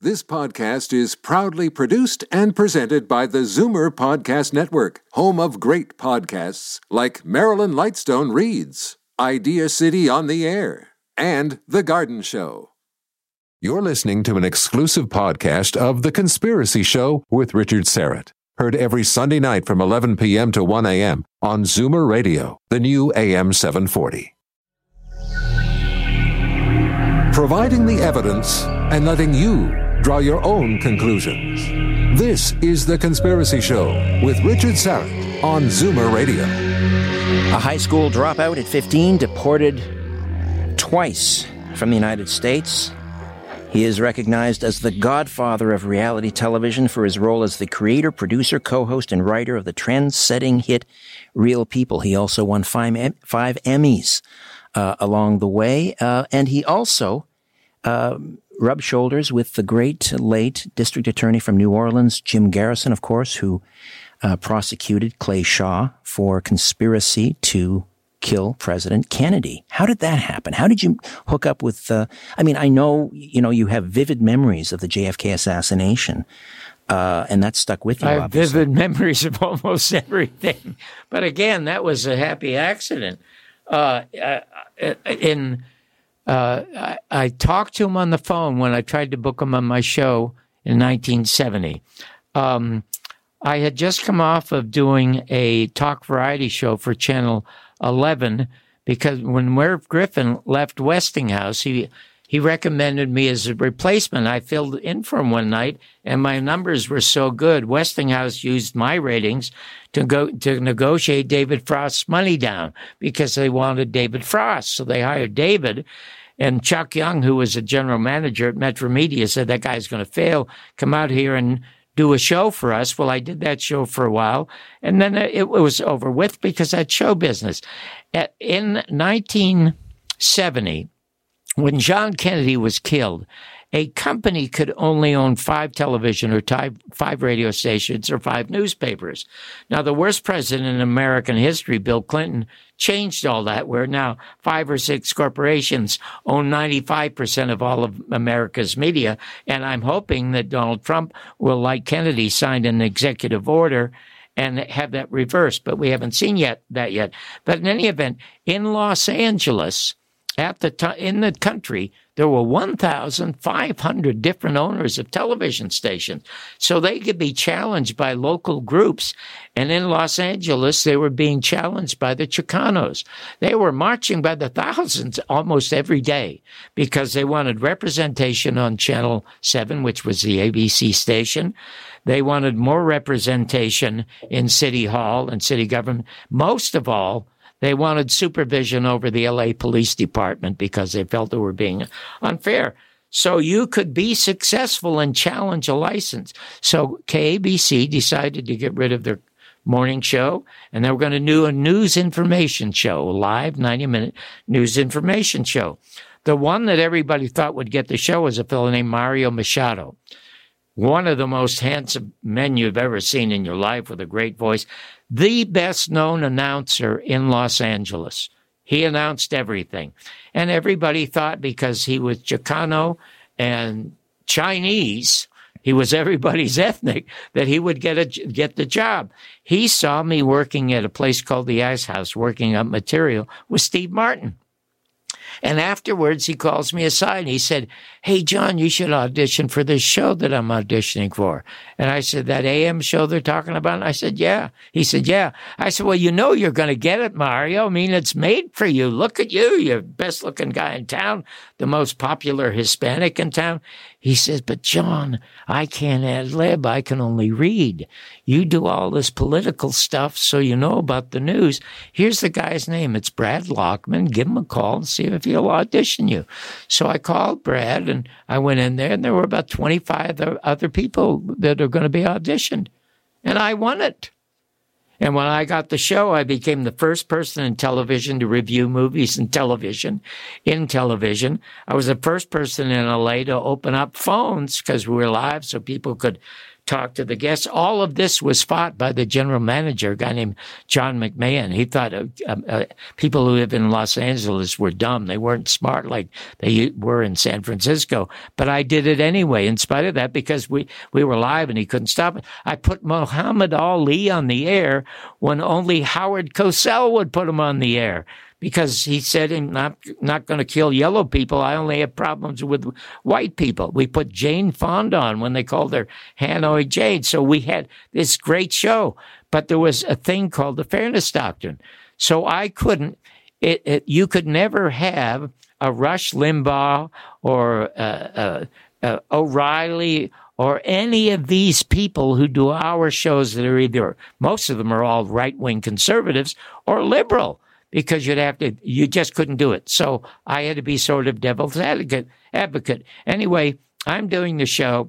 This podcast is proudly produced and presented by the Zoomer Podcast Network, home of great podcasts like Marilyn Lightstone Reads, Idea City on the Air, and The Garden Show. You're listening to an exclusive podcast of The Conspiracy Show with Richard Syrett. Heard every Sunday night from 11 p.m. to 1 a.m. on Zoomer Radio, the new AM 740. Providing the evidence and letting you draw your own conclusions. This is The Conspiracy Show with Richard Syrett on Zoomer Radio. A high school dropout at 15, deported twice from the United States. He is recognized as the godfather of reality television for his role as the creator, producer, co-host, and writer of the trend-setting hit Real People. He also won five Emmys along the way, and he also rubbed shoulders with the great late district attorney from New Orleans, Jim Garrison, of course, who prosecuted Clay Shaw for conspiracy to kill President Kennedy. How did that happen? How did you hook up with, I know, you have vivid memories of the JFK assassination, and that stuck with you, I have obviously. vivid memories of almost everything. But again, that was a happy accident. I talked to him on the phone when I tried to book him on my show in 1970. I had just come off of doing a talk variety show for Channel 11 because when Merv Griffin left Westinghouse, he recommended me as a replacement. I filled in for him one night, and my numbers were so good. Westinghouse used my ratings to negotiate David Frost's money down because they wanted David Frost. So they hired David. And Chuck Young, who was a general manager at Metro Media, said, that guy's going to fail. Come out here and do a show for us. Well, I did that show for a while, and then it was over with because I had show business. In 1970, when John Kennedy was killed, a company could only own 5 television or 5 radio stations or 5 newspapers. Now, the worst president in American history, Bill Clinton, changed all that, where now 5 or 6 corporations own 95% of all of America's media. And I'm hoping that Donald Trump will, like Kennedy, sign an executive order and have that reversed. But we haven't seen that yet. But in any event, in Los Angeles, in the country, there were 1,500 different owners of television stations. So they could be challenged by local groups. And in Los Angeles, they were being challenged by the Chicanos. They were marching by the thousands almost every day because they wanted representation on Channel 7, which was the ABC station. They wanted more representation in City Hall and city government. Most of all, they wanted supervision over the LA Police Department because they felt they were being unfair. So you could be successful and challenge a license. So KABC decided to get rid of their morning show, and they were going to do a news information show, a live 90-minute news information show. The one that everybody thought would get the show was a fellow named Mario Machado, one of the most handsome men you've ever seen in your life with a great voice. The best-known announcer in Los Angeles. He announced everything. And everybody thought because he was Chicano and Chinese, he was everybody's ethnic, that he would get the job. He saw me working at a place called the Ice House, working up material with Steve Martin. And afterwards, he calls me aside and he said, hey, John, you should audition for this show that I'm auditioning for. And I said, that AM show they're talking about? And I said, yeah. He said, yeah. I said, well, you're going to get it, Mario. I mean, it's made for you. Look at you. You're the best looking guy in town, the most popular Hispanic in town. He says, but John, I can't ad lib. I can only read. You do all this political stuff, so you know about the news. Here's the guy's name. It's Brad Lockman. Give him a call and see if he'll audition you. So I called Brad, and I went in there, and there were about 25 other people that are going to be auditioned. And I won it. And when I got the show, I became the first person in television to review movies in television. I was the first person in LA to open up phones because we were live so people could talk to the guests. All of this was fought by the general manager, a guy named John McMahon. He thought people who live in Los Angeles were dumb. They weren't smart like they were in San Francisco. But I did it anyway, in spite of that, because we were live and he couldn't stop it. I put Muhammad Ali on the air when only Howard Cosell would put him on the air, because he said, I'm not going to kill yellow people. I only have problems with white people. We put Jane Fonda on when they called her Hanoi Jane. So we had this great show. But there was a thing called the Fairness Doctrine. So I couldn't, you could never have a Rush Limbaugh or O'Reilly or any of these people who do our shows that are either, most of them are all right-wing conservatives or liberal. Because you just couldn't do it. So I had to be sort of devil's advocate. Anyway, I'm doing the show.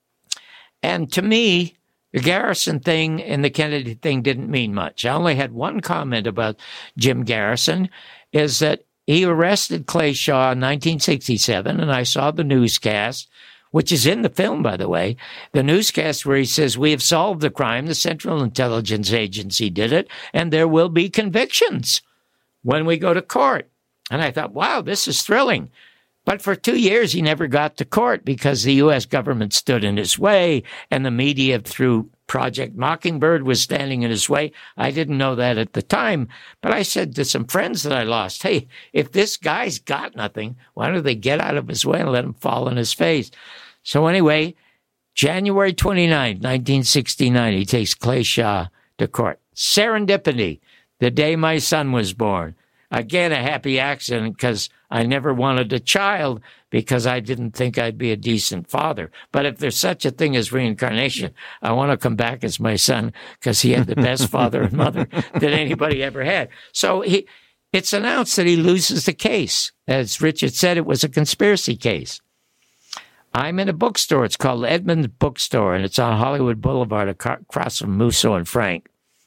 And to me, the Garrison thing and the Kennedy thing didn't mean much. I only had one comment about Jim Garrison, is that he arrested Clay Shaw in 1967, and I saw the newscast, which is in the film, by the way, the newscast where he says, we have solved the crime, the Central Intelligence Agency did it, and there will be convictions when we go to court. And I thought, wow, this is thrilling. But for 2 years, he never got to court because the U.S. government stood in his way and the media through Project Mockingbird was standing in his way. I didn't know that at the time, but I said to some friends that I lost, hey, if this guy's got nothing, why don't they get out of his way and let him fall on his face? So anyway, January 29, 1969, he takes Clay Shaw to court. Serendipity. The day my son was born. Again, a happy accident because I never wanted a child because I didn't think I'd be a decent father. But if there's such a thing as reincarnation, I want to come back as my son because he had the best father and mother that anybody ever had. So it's announced that he loses the case. As Richard said, it was a conspiracy case. I'm in a bookstore. It's called Edmunds Bookstore, and it's on Hollywood Boulevard across from Musso and Frank.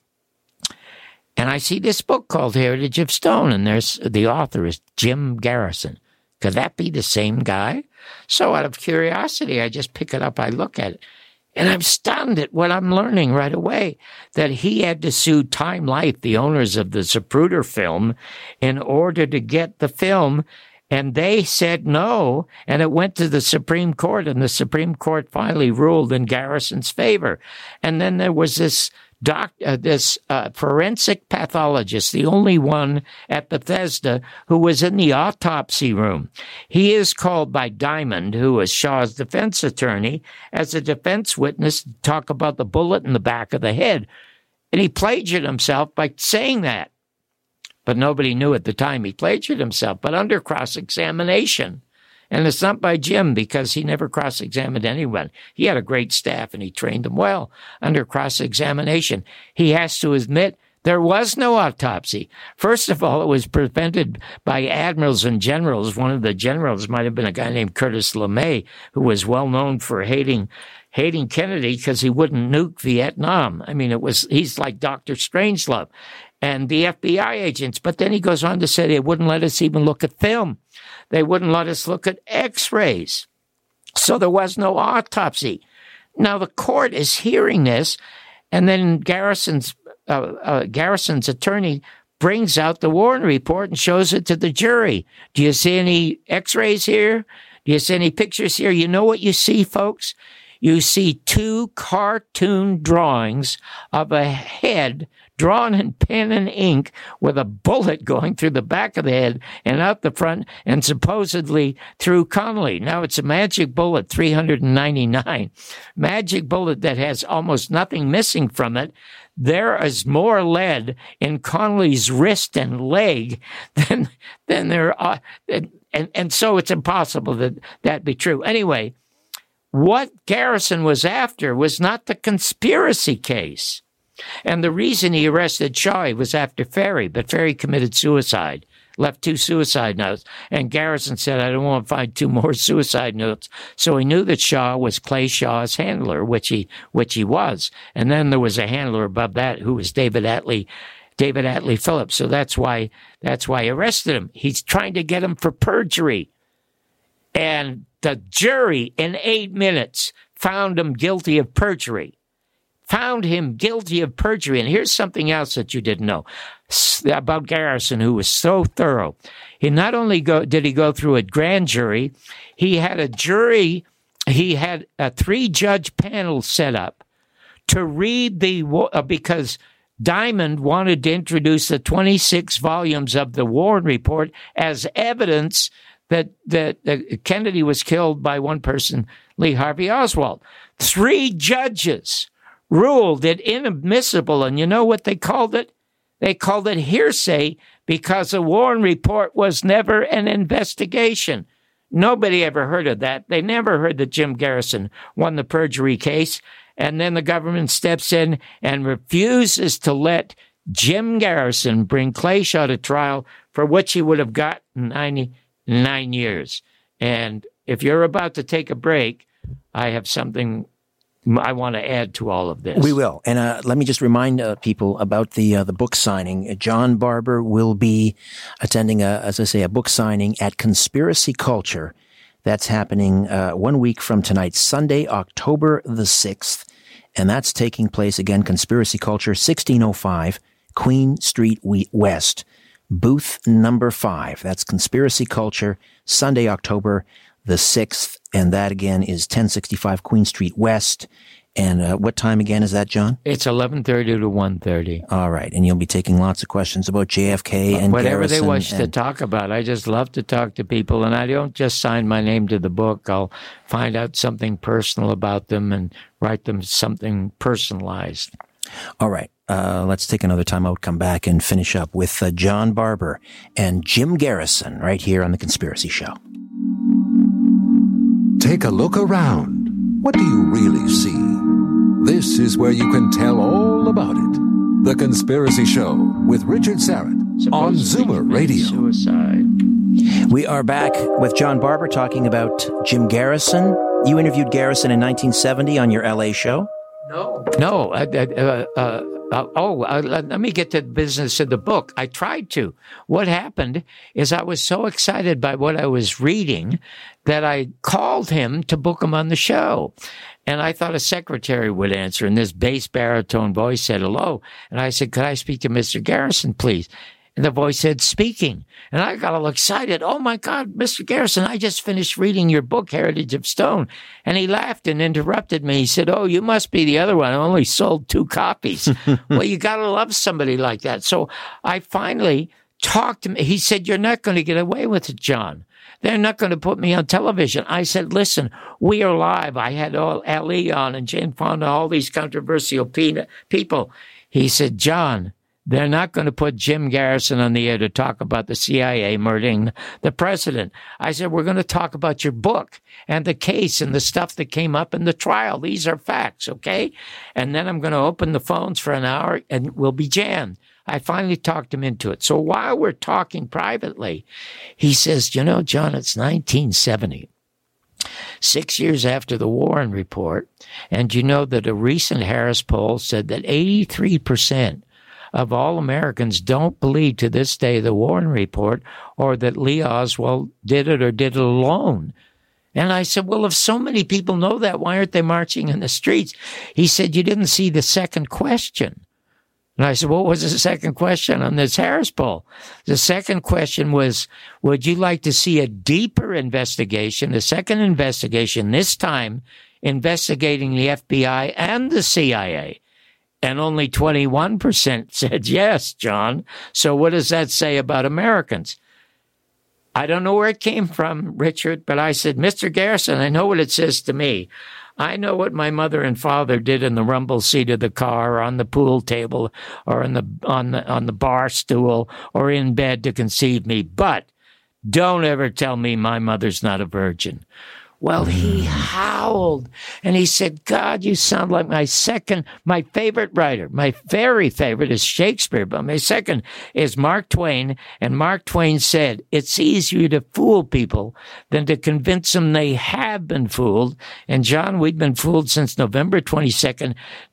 And I see this book called Heritage of Stone, and there's the author is Jim Garrison. Could that be the same guy? So out of curiosity, I just pick it up, I look at it, and I'm stunned at what I'm learning right away, that he had to sue Time Life, the owners of the Zapruder film, in order to get the film, and they said no, and it went to the Supreme Court, and the Supreme Court finally ruled in Garrison's favor. And then there was this forensic pathologist, the only one at Bethesda who was in the autopsy room. He is called by Diamond, who was Shaw's defense attorney, as a defense witness to talk about the bullet in the back of the head. And he plagiarized himself by saying that. But nobody knew at the time he plagiarized himself. But under cross-examination, and it's not by Jim because he never cross-examined anyone. He had a great staff and he trained them well. Under cross-examination, he has to admit there was no autopsy. First of all, it was prevented by admirals and generals. One of the generals might have been a guy named Curtis LeMay, who was well known for hating Kennedy because he wouldn't nuke Vietnam. I mean, he's like Dr. Strangelove and the FBI agents. But then he goes on to say they wouldn't let us even look at film. They wouldn't let us look at x-rays. So there was no autopsy. Now the court is hearing this, and then Garrison's attorney brings out the Warren report and shows it to the jury. Do you see any x-rays here? Do you see any pictures here? You know what you see, folks? You see two cartoon drawings of a head drawn in pen and ink with a bullet going through the back of the head and out the front and supposedly through Connolly. Now, it's a magic bullet, 399. Magic bullet that has almost nothing missing from it. There is more lead in Connolly's wrist and leg than there are. And so it's impossible that be true. Anyway, what Garrison was after was not the conspiracy case. And the reason he arrested Shaw, he was after Ferry, but Ferry committed suicide, left 2 suicide notes. And Garrison said, I don't want to find 2 more suicide notes. So he knew that Shaw was Clay Shaw's handler, which he was. And then there was a handler above that who was David Atlee Phillips. So that's why he arrested him. He's trying to get him for perjury. And the jury in 8 minutes found him guilty of perjury. Found him guilty of perjury. And here's something else that you didn't know about Garrison, who was so thorough. He not only did he go through a grand jury, he had a jury, he had a 3-judge panel set up to read because Diamond wanted to introduce the 26 volumes of the Warren Report as evidence that Kennedy was killed by one person, Lee Harvey Oswald. 3 judges ruled it inadmissible, and you know what they called it? They called it hearsay because the Warren Report was never an investigation. Nobody ever heard of that. They never heard that Jim Garrison won the perjury case, and then the government steps in and refuses to let Jim Garrison bring Clay Shaw to trial, for which he would have gotten 99 years. And if you're about to take a break, I have something I want to add to all of this. We will. And let me just remind people about the book signing. John Barber will be attending, a book signing at Conspiracy Culture. That's happening 1 week from tonight, Sunday, October the 6th. And that's taking place, again, Conspiracy Culture, 1605 Queen Street West, booth number 5. That's Conspiracy Culture, Sunday, October the 6th, and that again is 1065 Queen Street West. And what time again is that, John? It's 11:30 to 1:30. All right, and you'll be taking lots of questions about JFK and whatever Garrison they wish to talk about. I just love to talk to people, and I don't just sign my name to the book. I'll find out something personal about them and write them something personalized. All right, let's take another time out, come back, and finish up with John Barber and Jim Garrison right here on The Conspiracy Show. Take a look around. What do you really see? This is where you can tell all about it. The Conspiracy Show with Richard Syrett on Zoomer Radio. Suicide. We are back with John Barber talking about Jim Garrison. You interviewed Garrison in 1970 on your LA show. No. Let me get to the business of the book. I tried to. What happened is I was so excited by what I was reading that I called him to book him on the show. And I thought a secretary would answer, and this bass baritone voice said hello. And I said, could I speak to Mr. Garrison, please? And the voice said, speaking. And I got all excited. Oh, my God, Mr. Garrison, I just finished reading your book, Heritage of Stone. And he laughed and interrupted me. He said, oh, you must be the other one. I only sold 2 copies. Well, you got to love somebody like that. So I finally talked to him. He said, you're not going to get away with it, John. They're not going to put me on television. I said, listen, we are live. I had Ali on and Jane Fonda, all these controversial people. He said, John, they're not going to put Jim Garrison on the air to talk about the CIA murdering the president. I said, we're going to talk about your book and the case and the stuff that came up in the trial. These are facts, okay? And then I'm going to open the phones for an hour and we'll be jammed. I finally talked him into it. So while we're talking privately, he says, you know, John, it's 1970. 6 years after the Warren Report. And you know that a recent Harris poll said that 83% of all Americans don't believe to this day the Warren Report or that Lee Oswald did it or did it alone. And I said, well, if so many people know that, why aren't they marching in the streets? He said, you didn't see the second question. And I said, what was the second question on this Harris poll? The second question was, would you like to see a deeper investigation, a second investigation, this time investigating the FBI and the CIA? And only 21% said yes, John. So what does that say about Americans? I don't know where it came from, Richard, but I said, Mr. Garrison, I know what it says to me. I know what my mother and father did in the rumble seat of the car, or on the pool table, or on the bar stool, or in bed to conceive me. But don't ever tell me my mother's not a virgin. Well, he howled, and he said, God, you sound like my favorite writer. My very favorite is Shakespeare, but my second is Mark Twain. And Mark Twain said, it's easier to fool people than to convince them they have been fooled. And John, we've been fooled since November 22nd,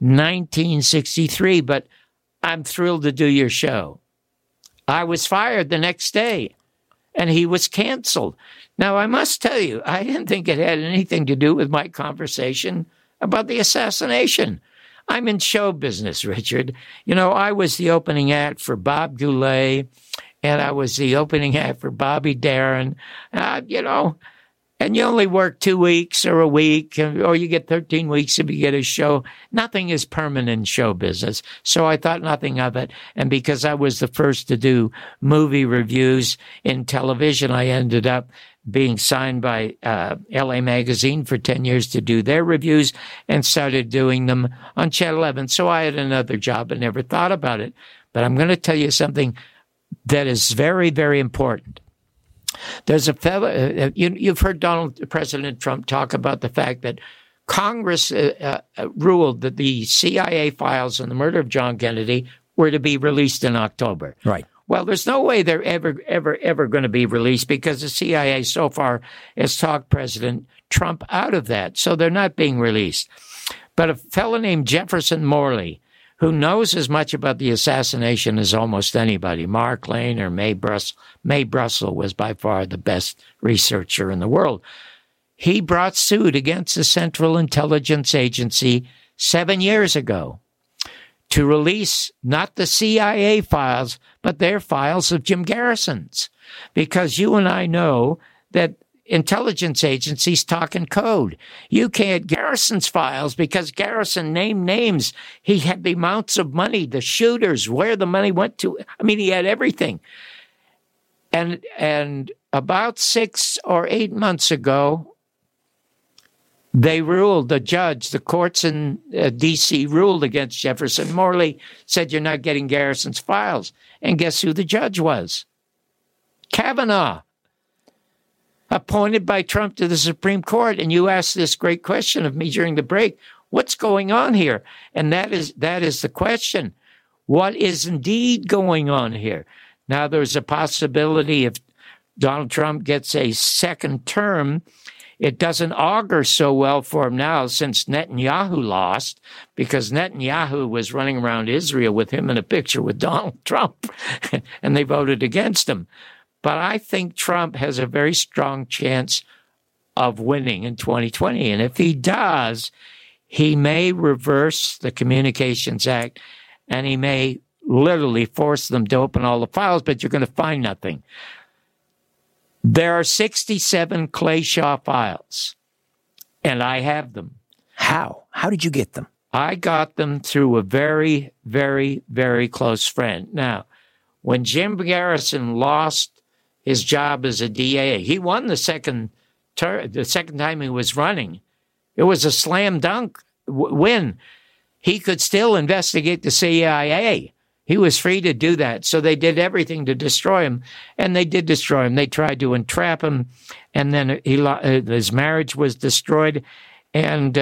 1963, but I'm thrilled to do your show. I was fired the next day, and he was canceled. Now, I must tell you, I didn't think it had anything to do with my conversation about the assassination. I'm in show business, Richard. You know, I was the opening act for Bob Goulet, and I was the opening act for Bobby Darin, and you only work 2 weeks or a week, or you get 13 weeks if you get a show. Nothing is permanent in show business. So I thought nothing of it. And because I was the first to do movie reviews in television, I ended up being signed by LA Magazine for 10 years to do their reviews and started doing them on Channel 11. So I had another job and never thought about it. But I'm going to tell you something that is very, very important. There's a fellow, you've heard President Trump talk about the fact that Congress ruled that the CIA files on the murder of John Kennedy were to be released in October. Right. Well, there's no way they're ever going to be released because the CIA so far has talked President Trump out of that. So they're not being released. But a fellow named Jefferson Morley, who knows as much about the assassination as almost anybody, Mark Lane or Mae Brussel was by far the best researcher in the world. He brought suit against the Central Intelligence Agency 7 years ago to release not the CIA files, but their files of Jim Garrison's. Because you and I know that intelligence agencies talk in code. You can't Garrison's files because Garrison named names. He had the amounts of money, the shooters, where the money went to. I mean, he had everything. And about 6 or 8 months ago, they ruled, the judge, the courts in D.C. ruled against Jefferson Morley, said you're not getting Garrison's files. And guess who the judge was? Kavanaugh, appointed by Trump to the Supreme Court. And you asked this great question of me during the break, what's going on here? And that is the question. What is indeed going on here? Now, there's a possibility if Donald Trump gets a second term, it doesn't augur so well for him now since Netanyahu lost, because Netanyahu was running around Israel with him in a picture with Donald Trump, and they voted against him. But I think Trump has a very strong chance of winning in 2020. And if he does, he may reverse the Communications Act, and he may literally force them to open all the files, but you're going to find nothing. There are 67 Clay Shaw files, and I have them. How? How did you get them? I got them through a very, very, very close friend. Now, when Jim Garrison lost his job as a DA, he won the second time he was running. It was a slam dunk win. He could still investigate the CIA. He was free to do that. So they did everything to destroy him, and they did destroy him. They tried to entrap him, and then his marriage was destroyed. And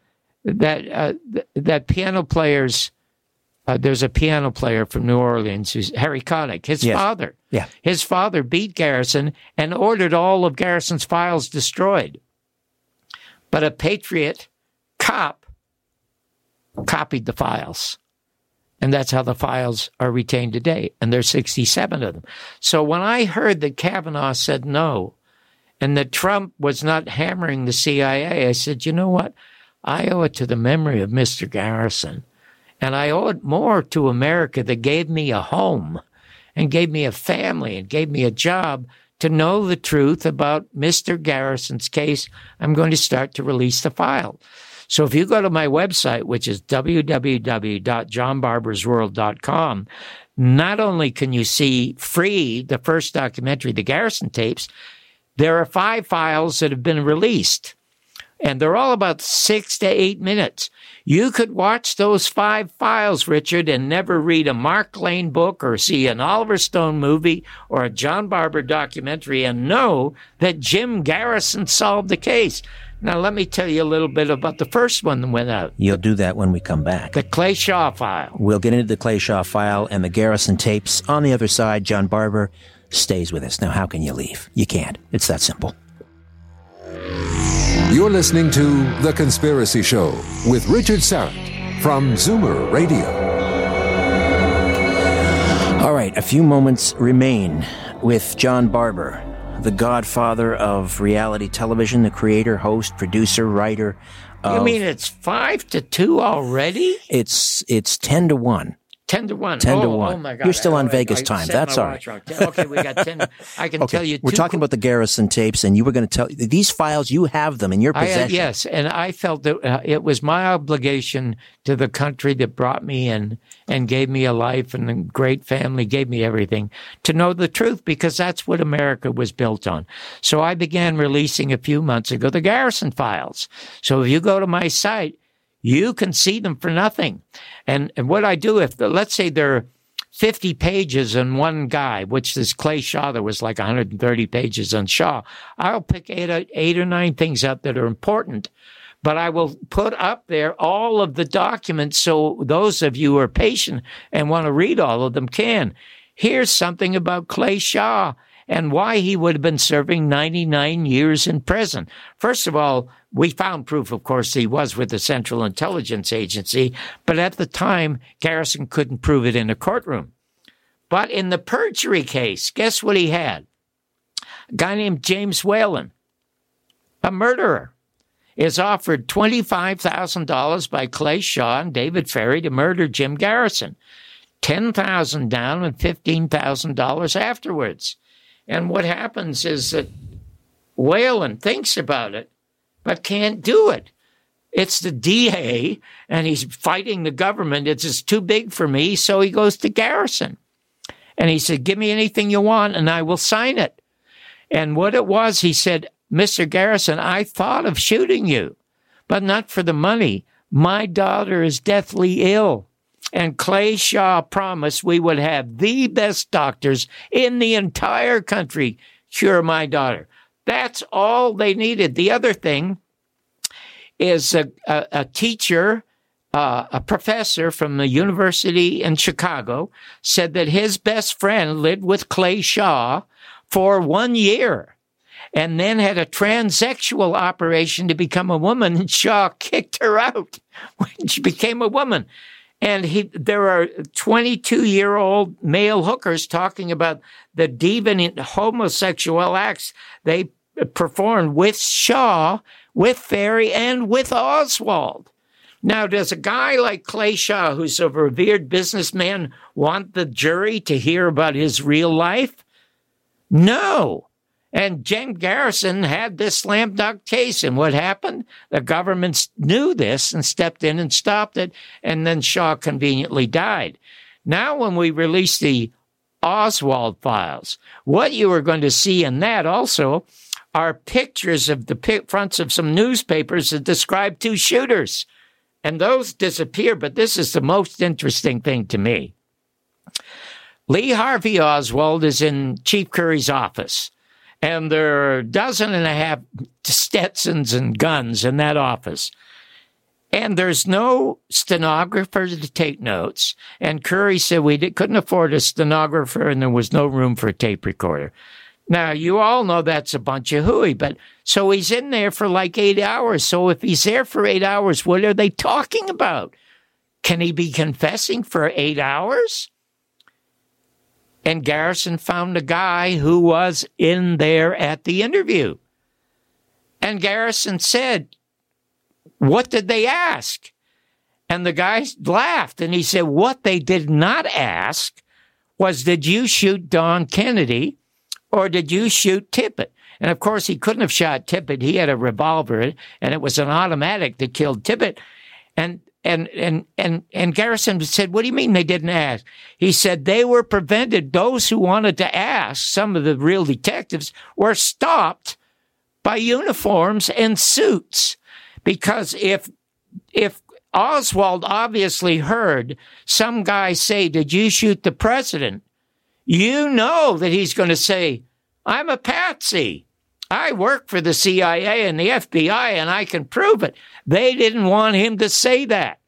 that piano player's there's a piano player from New Orleans who's Harry Connick. His father. Yeah. His father beat Garrison and ordered all of Garrison's files destroyed. But a patriot cop copied the files. And that's how the files are retained today. And there's 67 of them. So when I heard that Kavanaugh said no, and that Trump was not hammering the CIA, I said, you know what? I owe it to the memory of Mr. Garrison. And I owe it more to America that gave me a home and gave me a family and gave me a job to know the truth about Mr. Garrison's case. I'm going to start to release the file. So if you go to my website, which is www.johnbarbersworld.com, not only can you see free the first documentary, the Garrison tapes, there are 5 files that have been released. And they're all about 6 to 8 minutes. You could watch those 5 files, Richard, and never read a Mark Lane book or see an Oliver Stone movie or a John Barber documentary and know that Jim Garrison solved the case. Now, let me tell you a little bit about the first one that went out. You'll do that when we come back. The Clay Shaw file. We'll get into the Clay Shaw file and the Garrison tapes. On the other side, John Barber stays with us. Now, how can you leave? You can't. It's that simple. You're listening to The Conspiracy Show with Richard Syrett from Zoomer Radio. All right, a few moments remain with John Barber, the godfather of reality television, the creator, host, producer, writer You mean it's 5-2 already? It's 10-1. 10-1. 10-1. Oh my God! You're still on Vegas time. That's all right. Okay, we got 10. I can tell you. We're talking about the Garrison tapes, and you were going to tell these files. You have them in your possession. Yes, and I felt that it was my obligation to the country that brought me in and gave me a life and a great family, gave me everything, to know the truth, because that's what America was built on. So I began releasing a few months ago the Garrison files. So if you go to my site, you can see them for nothing. And what I do, let's say there are 50 pages on one guy, which is Clay Shaw, there was like 130 pages on Shaw, I'll pick eight or nine things up that are important. But I will put up there all of the documents so those of you who are patient and want to read all of them can. Here's something about Clay Shaw and why he would have been serving 99 years in prison. First of all, we found proof, of course, he was with the Central Intelligence Agency, but at the time, Garrison couldn't prove it in a courtroom. But in the perjury case, guess what he had? A guy named James Whalen, a murderer, is offered $25,000 by Clay Shaw and David Ferry to murder Jim Garrison. $10,000 down and $15,000 afterwards. And what happens is that Whalen thinks about it, but can't do it. It's the DA, and he's fighting the government. It's just too big for me, so he goes to Garrison. And he said, give me anything you want, and I will sign it. And what it was, he said, Mr. Garrison, I thought of shooting you, but not for the money. My daughter is deathly ill. And Clay Shaw promised we would have the best doctors in the entire country cure my daughter. That's all they needed. The other thing is a teacher, a professor from the university in Chicago, said that his best friend lived with Clay Shaw for 1 year and then had a transsexual operation to become a woman, and Shaw kicked her out when she became a woman. And there are 22-year-old male hookers talking about the deviant homosexual acts they performed with Shaw, with Ferry, and with Oswald. Now, does a guy like Clay Shaw, who's a revered businessman, want the jury to hear about his real life? No. And Jim Garrison had this slam dunk case. And what happened? The government knew this and stepped in and stopped it. And then Shaw conveniently died. Now, when we release the Oswald files, what you are going to see in that also are pictures of the fronts of some newspapers that describe two shooters. And those disappear. But this is the most interesting thing to me. Lee Harvey Oswald is in Chief Curry's office. And there are 12 Stetsons and guns in that office. And there's no stenographer to take notes. And Curry said we couldn't afford a stenographer and there was no room for a tape recorder. Now, you all know that's a bunch of hooey, but so he's in there for like 8 hours. So if he's there for 8 hours, what are they talking about? Can he be confessing for 8 hours? And Garrison found a guy who was in there at the interview. And Garrison said, what did they ask? And the guy laughed and he said, what they did not ask was, did you shoot Don Kennedy or did you shoot Tippit? And of course, he couldn't have shot Tippit. He had a revolver and it was an automatic that killed Tippit. And Garrison said, what do you mean they didn't ask? He said they were prevented. Those who wanted to ask, some of the real detectives, were stopped by uniforms and suits. Because if Oswald obviously heard some guy say, did you shoot the president? You know that he's going to say, I'm a patsy. I work for the CIA and the FBI, and I can prove it. They didn't want him to say that.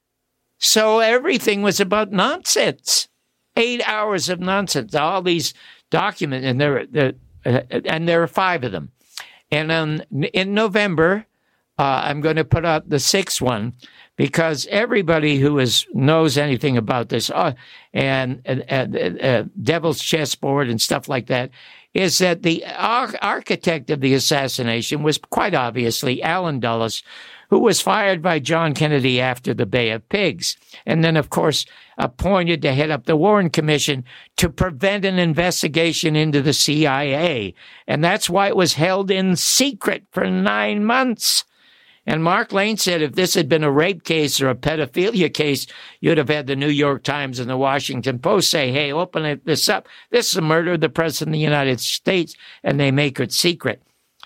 So everything was about nonsense. 8 hours of nonsense. All these documents, and there are 5 of them. And in November, I'm going to put out the 6th one, because everybody who knows anything about this and Devil's Chessboard and stuff like that is that the architect of the assassination was quite obviously Allen Dulles, who was fired by John Kennedy after the Bay of Pigs, and then, of course, appointed to head up the Warren Commission to prevent an investigation into the CIA. And that's why it was held in secret for 9 months. And Mark Lane said if this had been a rape case or a pedophilia case, you'd have had the New York Times and the Washington Post say, hey, open this up. This is a murder of the President of the United States, and they make it secret.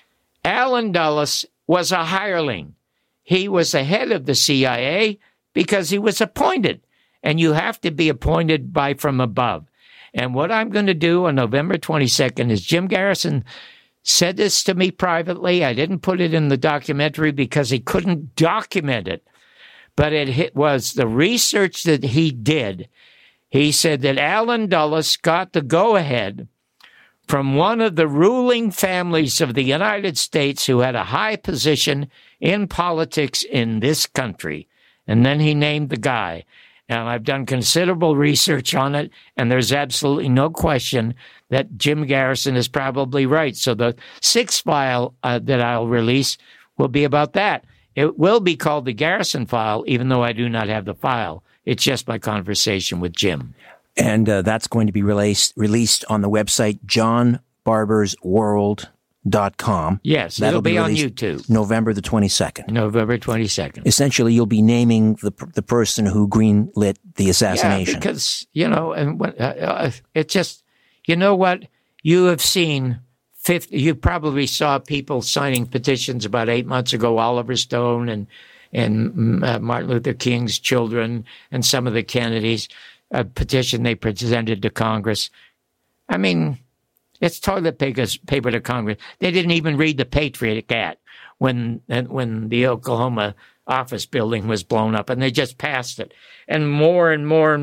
Allen Dulles was a hireling. He was the head of the CIA because he was appointed. And you have to be appointed by from above. And what I'm going to do on November 22nd is Jim Garrison said this to me privately. I didn't put it in the documentary because he couldn't document it. But it was the research that he did. He said that Allen Dulles got the go-ahead from one of the ruling families of the United States who had a high position in politics in this country. And then he named the guy. And I've done considerable research on it, and there's absolutely no question that Jim Garrison is probably right. So the sixth file that I'll release will be about that. It will be called the Garrison File, even though I do not have the file. It's just my conversation with Jim. And that's going to be released on the website johnbarbersworld.com. Yes, that'll be on YouTube. November the 22nd. November 22nd. Essentially, you'll be naming the person who greenlit the assassination. Yeah, because, and it just, you know what? You have seen, you probably saw people signing petitions about 8 months ago, Oliver Stone and Martin Luther King's children and some of the Kennedys, a petition they presented to Congress. I mean, it's toilet paper to Congress. They didn't even read the Patriot Act when the Oklahoma office building was blown up, and they just passed it. And more,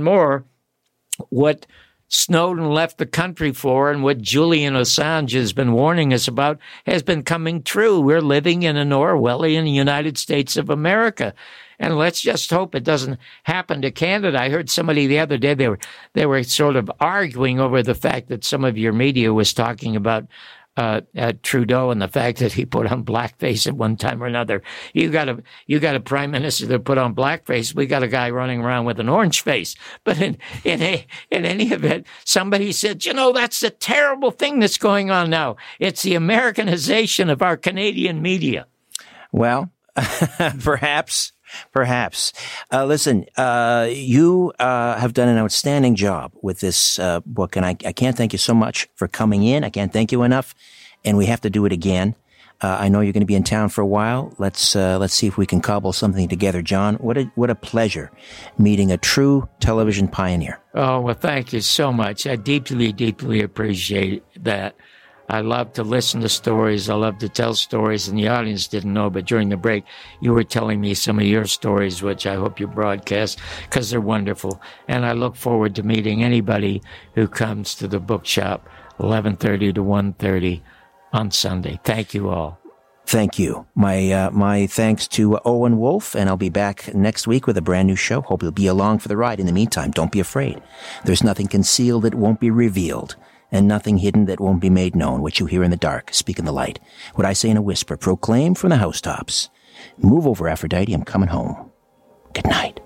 what Snowden left the country for and what Julian Assange has been warning us about has been coming true. We're living in an Orwellian United States of America. And let's just hope it doesn't happen to Canada. I heard somebody the other day, they were sort of arguing over the fact that some of your media was talking about Trudeau and the fact that he put on blackface at one time or another. You got a prime minister that put on blackface. We got a guy running around with an orange face. But in any event, somebody said, that's the terrible thing that's going on now. It's the Americanization of our Canadian media. Well, perhaps. Listen, you have done an outstanding job with this book, and I can't thank you so much for coming in. I can't thank you enough, and we have to do it again. I know you're going to be in town for a while. Let's see if we can cobble something together, John. What a pleasure meeting a true television pioneer. Oh, well, thank you so much. I deeply, deeply appreciate that. I love to listen to stories. I love to tell stories, and the audience didn't know, but during the break, you were telling me some of your stories, which I hope you broadcast because they're wonderful. And I look forward to meeting anybody who comes to the bookshop 11:30 to 1:30 on Sunday. Thank you all. Thank you. My thanks to Owen Wolf, and I'll be back next week with a brand new show. Hope you'll be along for the ride. In the meantime, don't be afraid. There's nothing concealed that won't be revealed, and nothing hidden that won't be made known. What you hear in the dark, speak in the light. What I say in a whisper, proclaim from the housetops. Move over, Aphrodite, I'm coming home. Good night.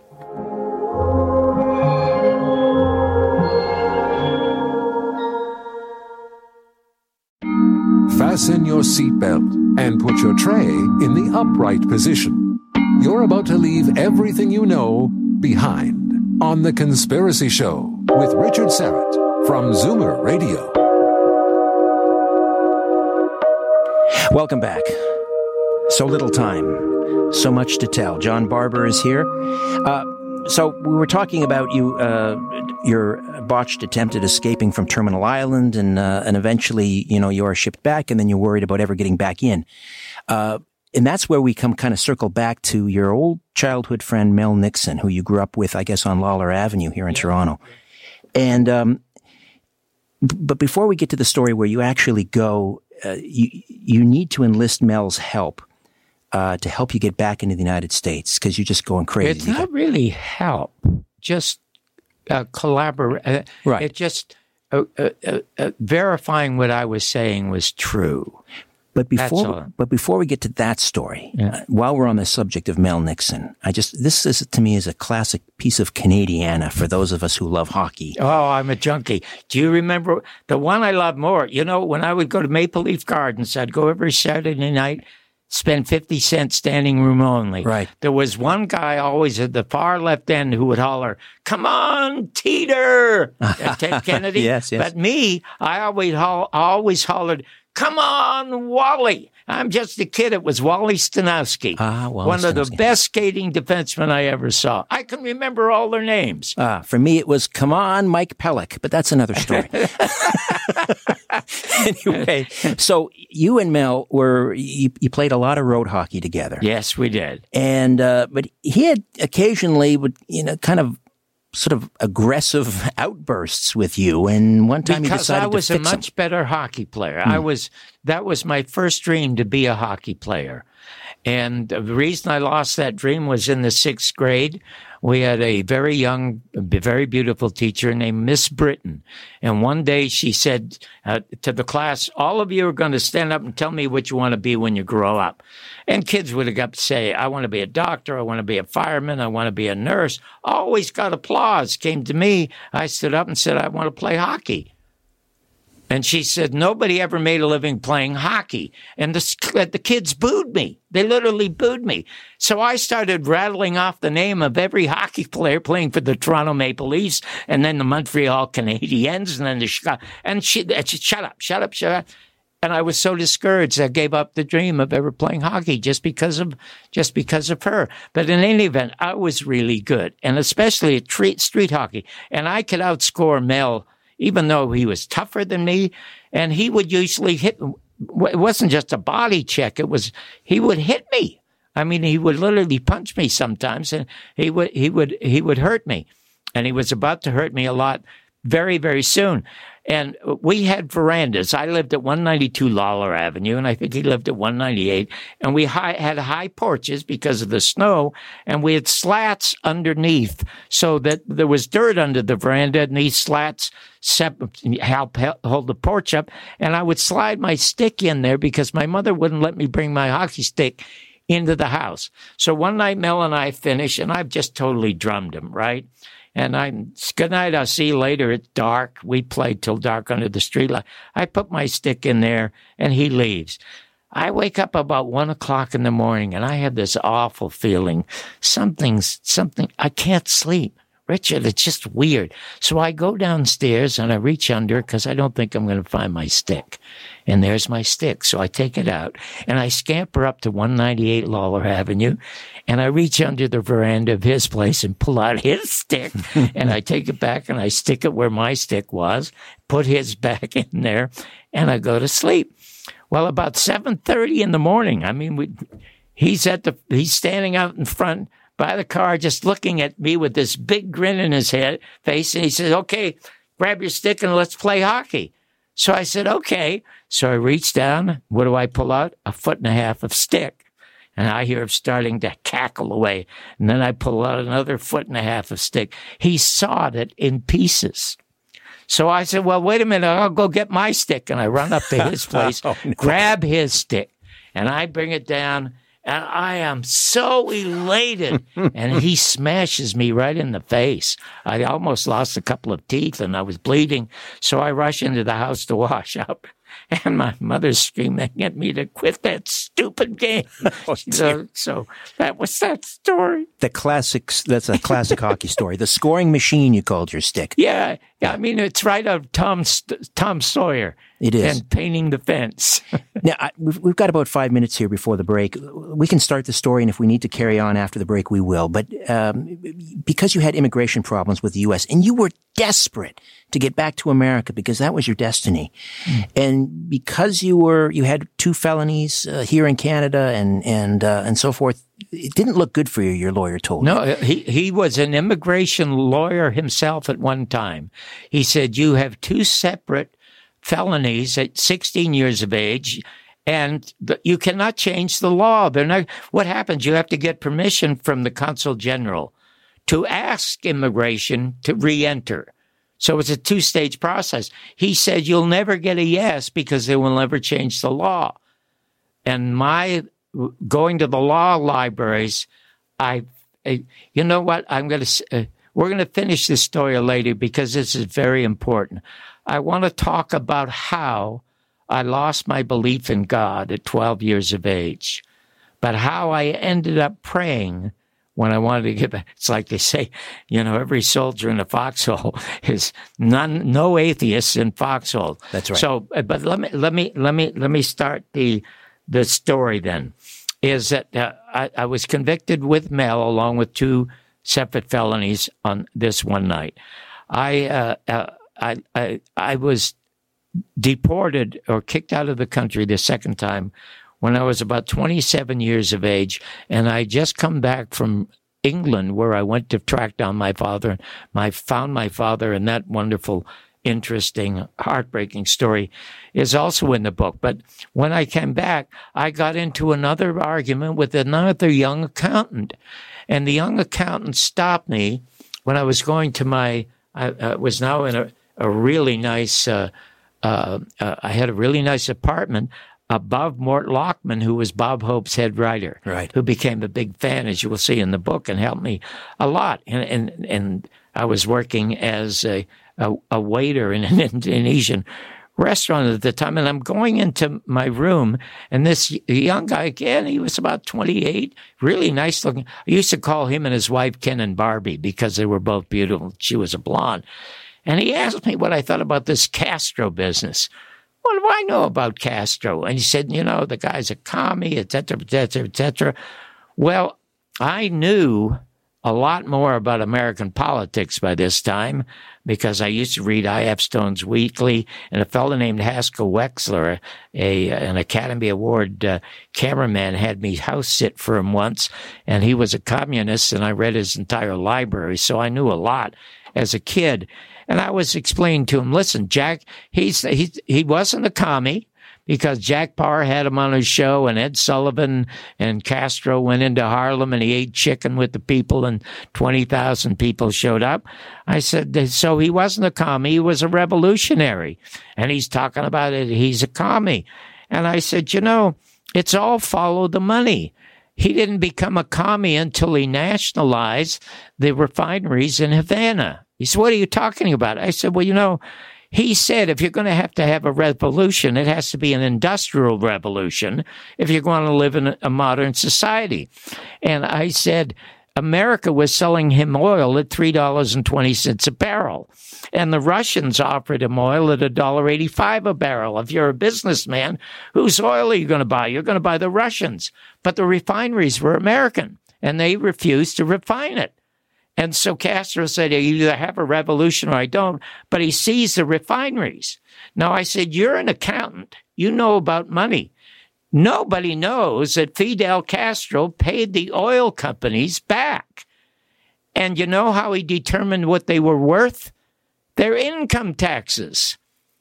Fasten your seatbelt and put your tray in the upright position. You're about to leave everything you know behind on The Conspiracy Show with Richard Syrett from Zoomer Radio. Welcome back. So little time, so much to tell. John Barber is here. So we were talking about your botched attempt at escaping from Terminal Island, and eventually, you are shipped back, and then you're worried about ever getting back in. And that's where we kind of circle back to your old childhood friend, Mel Nixon, who you grew up with, I guess, on Lawler Avenue here in Toronto. And, but before we get to the story where you actually go, you need to enlist Mel's help to help you get back into the United States, because you're just going crazy. It's not really help, just collaborate. Right. It just verifying what I was saying was true. But before we get to that story, while we're on the subject of Mel Nixon, this is to me is a classic piece of Canadiana for those of us who love hockey. Oh, I'm a junkie. Do you remember the one I love more? You know, when I would go to Maple Leaf Gardens, I'd go every Saturday night, spend 50 cents standing room only. Right. There was one guy always at the far left end who would holler, "Come on, Teeter!" Ted Kennedy. Yes. But me, I always hollered, "Come on, Wally." I'm just a kid. It was Wally Stanowski. One of the best skating defensemen I ever saw. I can remember all their names. For me, it was, "Come on, Mike Pellick," but that's another story. Anyway, so you and Mel you played a lot of road hockey together. Yes, we did. And, but he had occasionally kind of sort of aggressive outbursts with you, and one time because he decided I was to a much better hockey player. That was my first dream, to be a hockey player. And the reason I lost that dream was in the 6th grade. We had a very young, very beautiful teacher named Miss Britton. And one day she said to the class, "All of you are going to stand up and tell me what you want to be when you grow up." And kids would have got to say, "I want to be a doctor. I want to be a fireman. I want to be a nurse." Always got applause. Came to me. I stood up and said, "I want to play hockey." And she said, "Nobody ever made a living playing hockey." And the kids booed me. They literally booed me. So I started rattling off the name of every hockey player playing for the Toronto Maple Leafs, and then the Montreal Canadiens, and then the Chicago. And she shut up. And I was so discouraged, I gave up the dream of ever playing hockey just because of her. But in any event, I was really good, and especially at street hockey. And I could outscore Mel, even though he was tougher than me, and he would usually hit. It wasn't just a body check; he would hit me. I mean, he would literally punch me sometimes, and he would hurt me, and he was about to hurt me a lot very, very soon. And we had verandas. I lived at 192 Lawler Avenue, and I think he lived at 198. And we had high porches because of the snow, and we had slats underneath so that there was dirt under the veranda, and these slats help hold the porch up. And I would slide my stick in there because my mother wouldn't let me bring my hockey stick into the house. So one night, Mel and I finished, and I've just totally drummed him, right? And good night, I'll see you later. It's dark. We played till dark under the streetlight. I put my stick in there, and he leaves. I wake up about 1 o'clock in the morning, and I have this awful feeling. Something, I can't sleep. Richard, it's just weird. So I go downstairs, and I reach under because I don't think I'm going to find my stick. And there's my stick. So I take it out, and I scamper up to 198 Lawler Avenue, and I reach under the veranda of his place and pull out his stick, and I take it back, and I stick it where my stick was, put his back in there, and I go to sleep. Well, about 7:30 in the morning, I mean, he's standing out in front by the car, just looking at me with this big grin in his face, and he says, "Okay, grab your stick and let's play hockey." So I said, "Okay." So I reached down. What do I pull out? 1.5 feet of stick. And I hear him starting to cackle away. And then I pull out another 1.5 feet of stick. He sawed it in pieces. So I said, "Well, wait a minute. I'll go get my stick." And I run up to his place, grab his stick, and I bring it down. And I am so elated. And he smashes me right in the face. I almost lost a couple of teeth, and I was bleeding. So I rush into the house to wash up. And my mother's screaming at me to quit that stupid game. So that was that story. That's a classic hockey story. The scoring machine, you called your stick. Yeah. I mean, it's right out of Tom Sawyer. It is. And painting the fence. Now, we've got about 5 minutes here before the break. We can start the story, and if we need to carry on after the break, we will. But because you had immigration problems with the U.S., and you were desperate to get back to America because that was your destiny, and because you had 2 felonies here in Canada and so forth, it didn't look good for you, your lawyer told me. No, he was an immigration lawyer himself at one time. He said, "You have 2 separate felonies at 16 years of age, and you cannot change the law. What happens? You have to get permission from the consul general to ask immigration to re-enter. So it's a 2-stage process." He said, "You'll never get a yes because they will never change the law." And my going to the law libraries, you know what? We're going to finish this story later because this is very important. I want to talk about how I lost my belief in God at 12 years of age, but how I ended up praying when I wanted to get back. It's like they say, every soldier in a foxhole is no atheists in foxhole. That's right. So, but let me start the story then. Is that I was convicted with Mel along with 2 separate felonies on this one night. I was deported or kicked out of the country the second time when I was about 27 years of age, and I just come back from England where I went to track down my father. I found my father, and that wonderful, interesting, heartbreaking story is also in the book. But when I came back, I got into another argument with another young accountant, and the young accountant stopped me when I was going to I was now in a really nice, I had a really nice apartment above Mort Lockman, who was Bob Hope's head writer, right, who became a big fan, as you will see in the book, and helped me a lot. And I was working as a waiter in an Indonesian restaurant at the time, and I'm going into my room, and this young guy, again, he was about 28, really nice looking. I used to call him and his wife Ken and Barbie because they were both beautiful. She was a blonde. And he asked me what I thought about this Castro business. What do I know about Castro? And he said, the guy's a commie, et cetera, et cetera, et cetera. Well, I knew a lot more about American politics by this time because I used to read I.F. Stone's Weekly, and a fellow named Haskell Wexler, an Academy Award cameraman, had me house sit for him once, and he was a communist, and I read his entire library, so I knew a lot as a kid. And I was explaining to him, listen, Jack, he wasn't a commie because Jack Parr had him on his show, and Ed Sullivan and Castro went into Harlem and he ate chicken with the people and 20,000 people showed up. I said, so he wasn't a commie, he was a revolutionary. And he's talking about it, he's a commie. And I said, it's all follow the money. He didn't become a commie until he nationalized the refineries in Havana. He said, what are you talking about? I said, well, he said if you're going to have a revolution, it has to be an industrial revolution if you're going to live in a modern society. And I said, America was selling him oil at $3.20 a barrel. And the Russians offered him oil at $1.85 a barrel. If you're a businessman, whose oil are you going to buy? You're going to buy the Russians. But the refineries were American, and they refused to refine it. And so Castro said, you either have a revolution or I don't, but he seized the refineries. Now, I said, you're an accountant. You know about money. Nobody knows that Fidel Castro paid the oil companies back. And you know how he determined what they were worth? Their income taxes.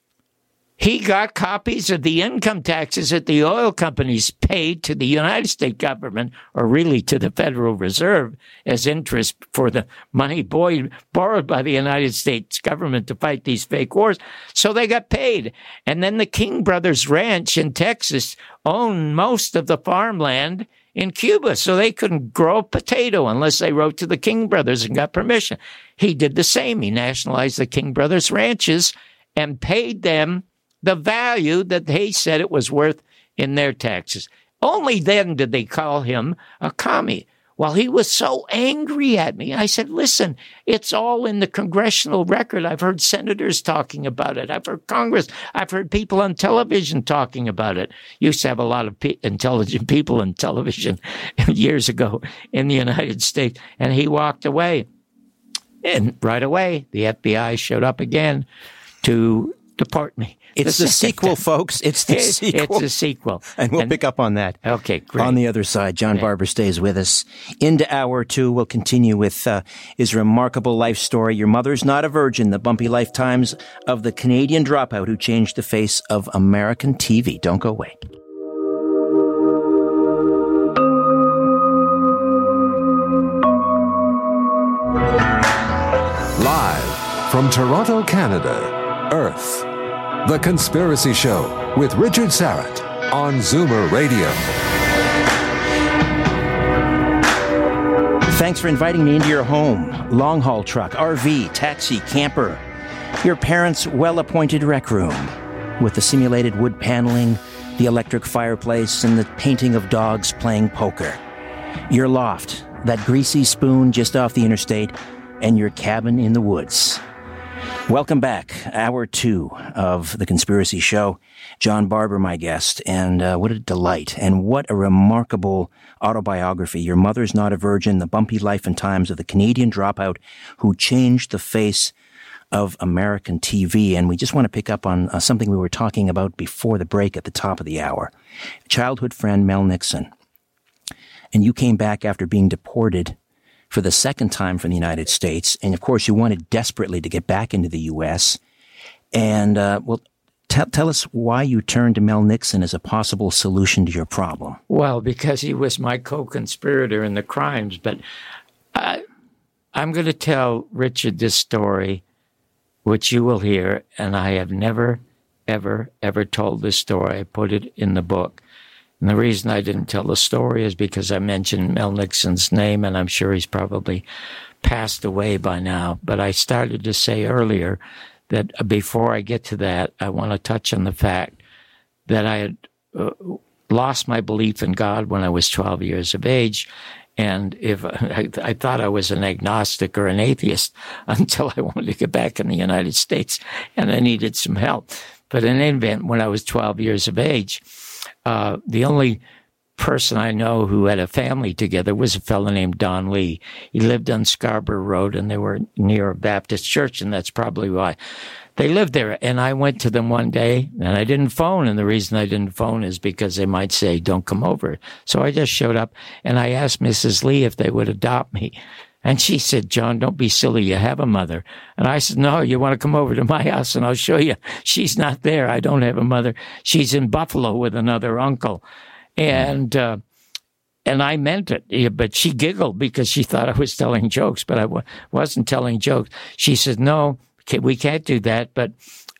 He got copies of the income taxes that the oil companies paid to the United States government, or really to the Federal Reserve, as interest for the money borrowed by the United States government to fight these fake wars. So they got paid. And then the King Brothers Ranch in Texas owned most of the farmland in Cuba, so they couldn't grow a potato unless they wrote to the King Brothers and got permission. He did the same. He nationalized the King Brothers ranches and paid them the value that they said it was worth in their taxes. Only then did they call him a commie. Well, he was so angry at me. I said, listen, it's all in the congressional record. I've heard senators talking about it. I've heard Congress. I've heard people on television talking about it. Used to have a lot of intelligent people on television years ago in the United States. And he walked away. And right away, the FBI showed up again to deport me. It's the sequel, folks. It's the sequel. It's a sequel. And we'll pick up on that. Okay, great. On the other side, John Barber stays with us. Into hour two, we'll continue with his remarkable life story. Your mother's not a virgin, the bumpy lifetimes of the Canadian dropout who changed the face of American TV. Don't go away. Live from Toronto, Canada, Earth. The Conspiracy Show with Richard Syrett on Zoomer Radio. Thanks for inviting me into your home. Long-haul truck, RV, taxi, camper. Your parents' well-appointed rec room with the simulated wood paneling, the electric fireplace, and the painting of dogs playing poker. Your loft, that greasy spoon just off the interstate, and your cabin in the woods. Welcome back. Hour 2 of The Conspiracy Show. John Barber, my guest, and what a delight, and what a remarkable autobiography. Your Mother's Not a Virgin, the bumpy life and times of the Canadian dropout who changed the face of American TV. And we just want to pick up on something we were talking about before the break at the top of the hour. Childhood friend Mel Nixon. And you came back after being deported for the second time from the United States. And of course, you wanted desperately to get back into the U.S. And, tell us why you turned to Mel Nixon as a possible solution to your problem. Well, because he was my co-conspirator in the crimes. But I'm going to tell Richard this story, which you will hear. And I have never, ever, ever told this story. I put it in the book. And the reason I didn't tell the story is because I mentioned Mel Nixon's name, and I'm sure he's probably passed away by now. But I started to say earlier that before I get to that, I want to touch on the fact that I had lost my belief in God when I was 12 years of age. And if I thought I was an agnostic or an atheist until I wanted to get back in the United States and I needed some help. But in any event, when I was 12 years of age, the only person I know who had a family together was a fellow named Don Lee. He lived on Scarborough Road, and they were near a Baptist church, and that's probably why they lived there. And I went to them one day, and I didn't phone, and the reason I didn't phone is because they might say, don't come over. So I just showed up, and I asked Mrs. Lee if they would adopt me. And she said, John, don't be silly. You have a mother. And I said, no, you want to come over to my house and I'll show you. She's not there. I don't have a mother. She's in Buffalo with another uncle. And I meant it. But she giggled because she thought I was telling jokes, but I wasn't telling jokes. She said, no, we can't do that. But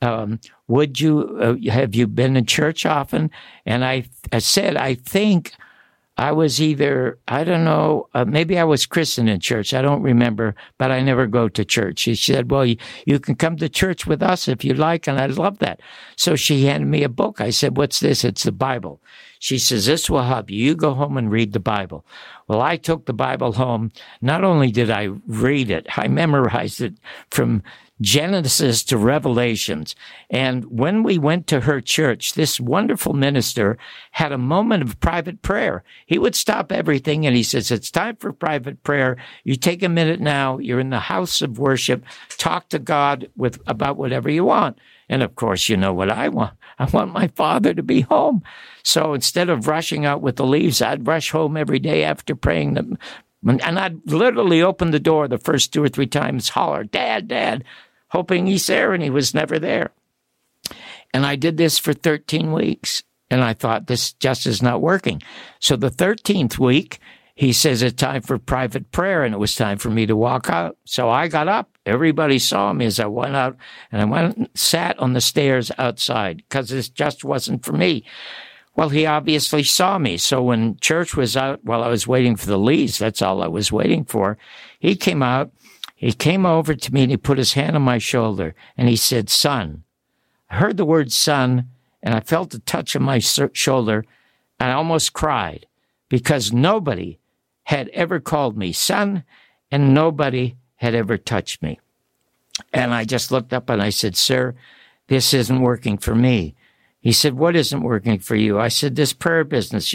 would you, have you been in church often? And I said, I think I was either, I don't know, maybe I was christened in church. I don't remember, but I never go to church. She said, well, you can come to church with us if you like, and I'd love that. So she handed me a book. I said, what's this? It's the Bible. She says, this will help you. You go home and read the Bible. Well, I took the Bible home. Not only did I read it, I memorized it from Genesis to Revelations. And when we went to her church, this wonderful minister had a moment of private prayer. He would stop everything and he says, it's time for private prayer. You take a minute now. You're in the house of worship. Talk to God about whatever you want. And of course, you know what I want. I want my father to be home. So instead of rushing out with the leaves, I'd rush home every day after praying them. And I'd literally open the door the first 2 or 3 times, holler, Dad, Dad, hoping he's there, and he was never there. And I did this for 13 weeks, and I thought, this just is not working. So the 13th week, he says it's time for private prayer, and it was time for me to walk out. So I got up. Everybody saw me as I went out, and I went and sat on the stairs outside because this just wasn't for me. Well, he obviously saw me. So when church was out, while I was waiting for the leaves, that's all I was waiting for, he came out. He came over to me and he put his hand on my shoulder and he said, son. I heard the word son and I felt the touch of my shoulder and I almost cried because nobody had ever called me son and nobody had ever touched me. And I just looked up and I said, sir, this isn't working for me. He said, what isn't working for you? I said, this prayer business,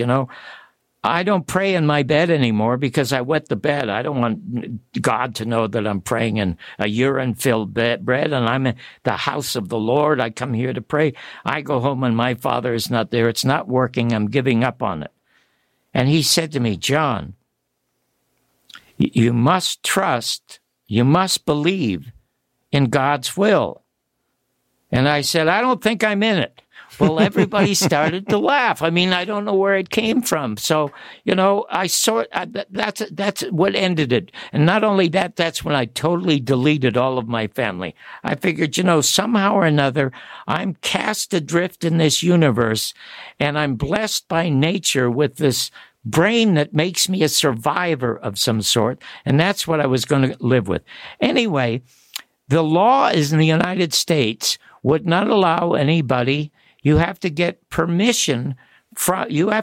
I don't pray in my bed anymore because I wet the bed. I don't want God to know that I'm praying in a urine-filled bed, and I'm in the house of the Lord. I come here to pray. I go home and my Father is not there. It's not working. I'm giving up on it. And he said to me, John, you must trust, you must believe in God's will. And I said, I don't think I'm in it. Well, everybody started to laugh. I mean, I don't know where it came from. So, that's what ended it. And not only that, that's when I totally deleted all of my family. I figured, somehow or another, I'm cast adrift in this universe, and I'm blessed by nature with this brain that makes me a survivor of some sort. And that's what I was going to live with. Anyway, the law is in the United States would not allow anybody. You have to get permission from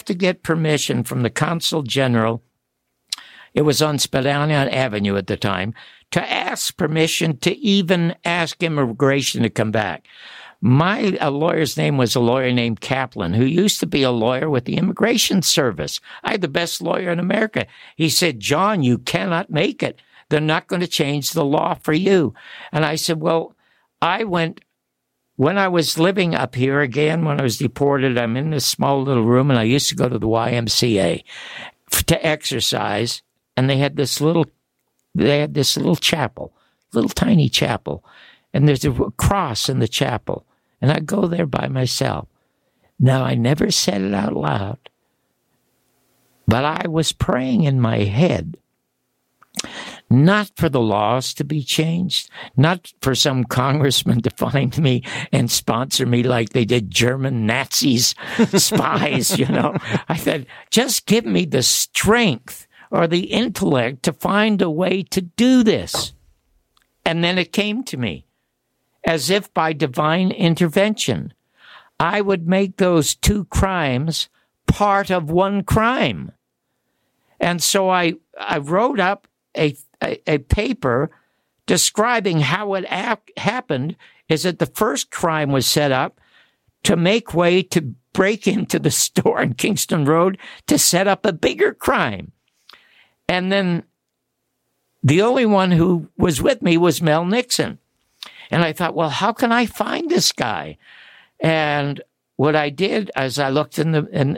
the Consul General. It was on Spadina Avenue at the time, to ask permission to even ask immigration to come back. My lawyer's name was a lawyer named Kaplan, who used to be a lawyer with the Immigration Service. I had the best lawyer in America. He said, John, you cannot make it. They're not going to change the law for you. And I said, well, when I was living up here again, when I was deported, I'm in this small little room, and I used to go to the YMCA to exercise, and they had this little chapel, little tiny chapel, and there's a cross in the chapel, and I go there by myself. Now, I never said it out loud, but I was praying in my head, not for the laws to be changed, not for some congressman to find me and sponsor me like they did German Nazis, spies, I said, just give me the strength or the intellect to find a way to do this. And then it came to me, as if by divine intervention, I would make those two crimes part of one crime. And so I wrote up a paper describing how it happened, is that the first crime was set up to make way to break into the store on Kingston Road to set up a bigger crime. And then the only one who was with me was Mel Nixon. And I thought, well, how can I find this guy? And what I did is I looked in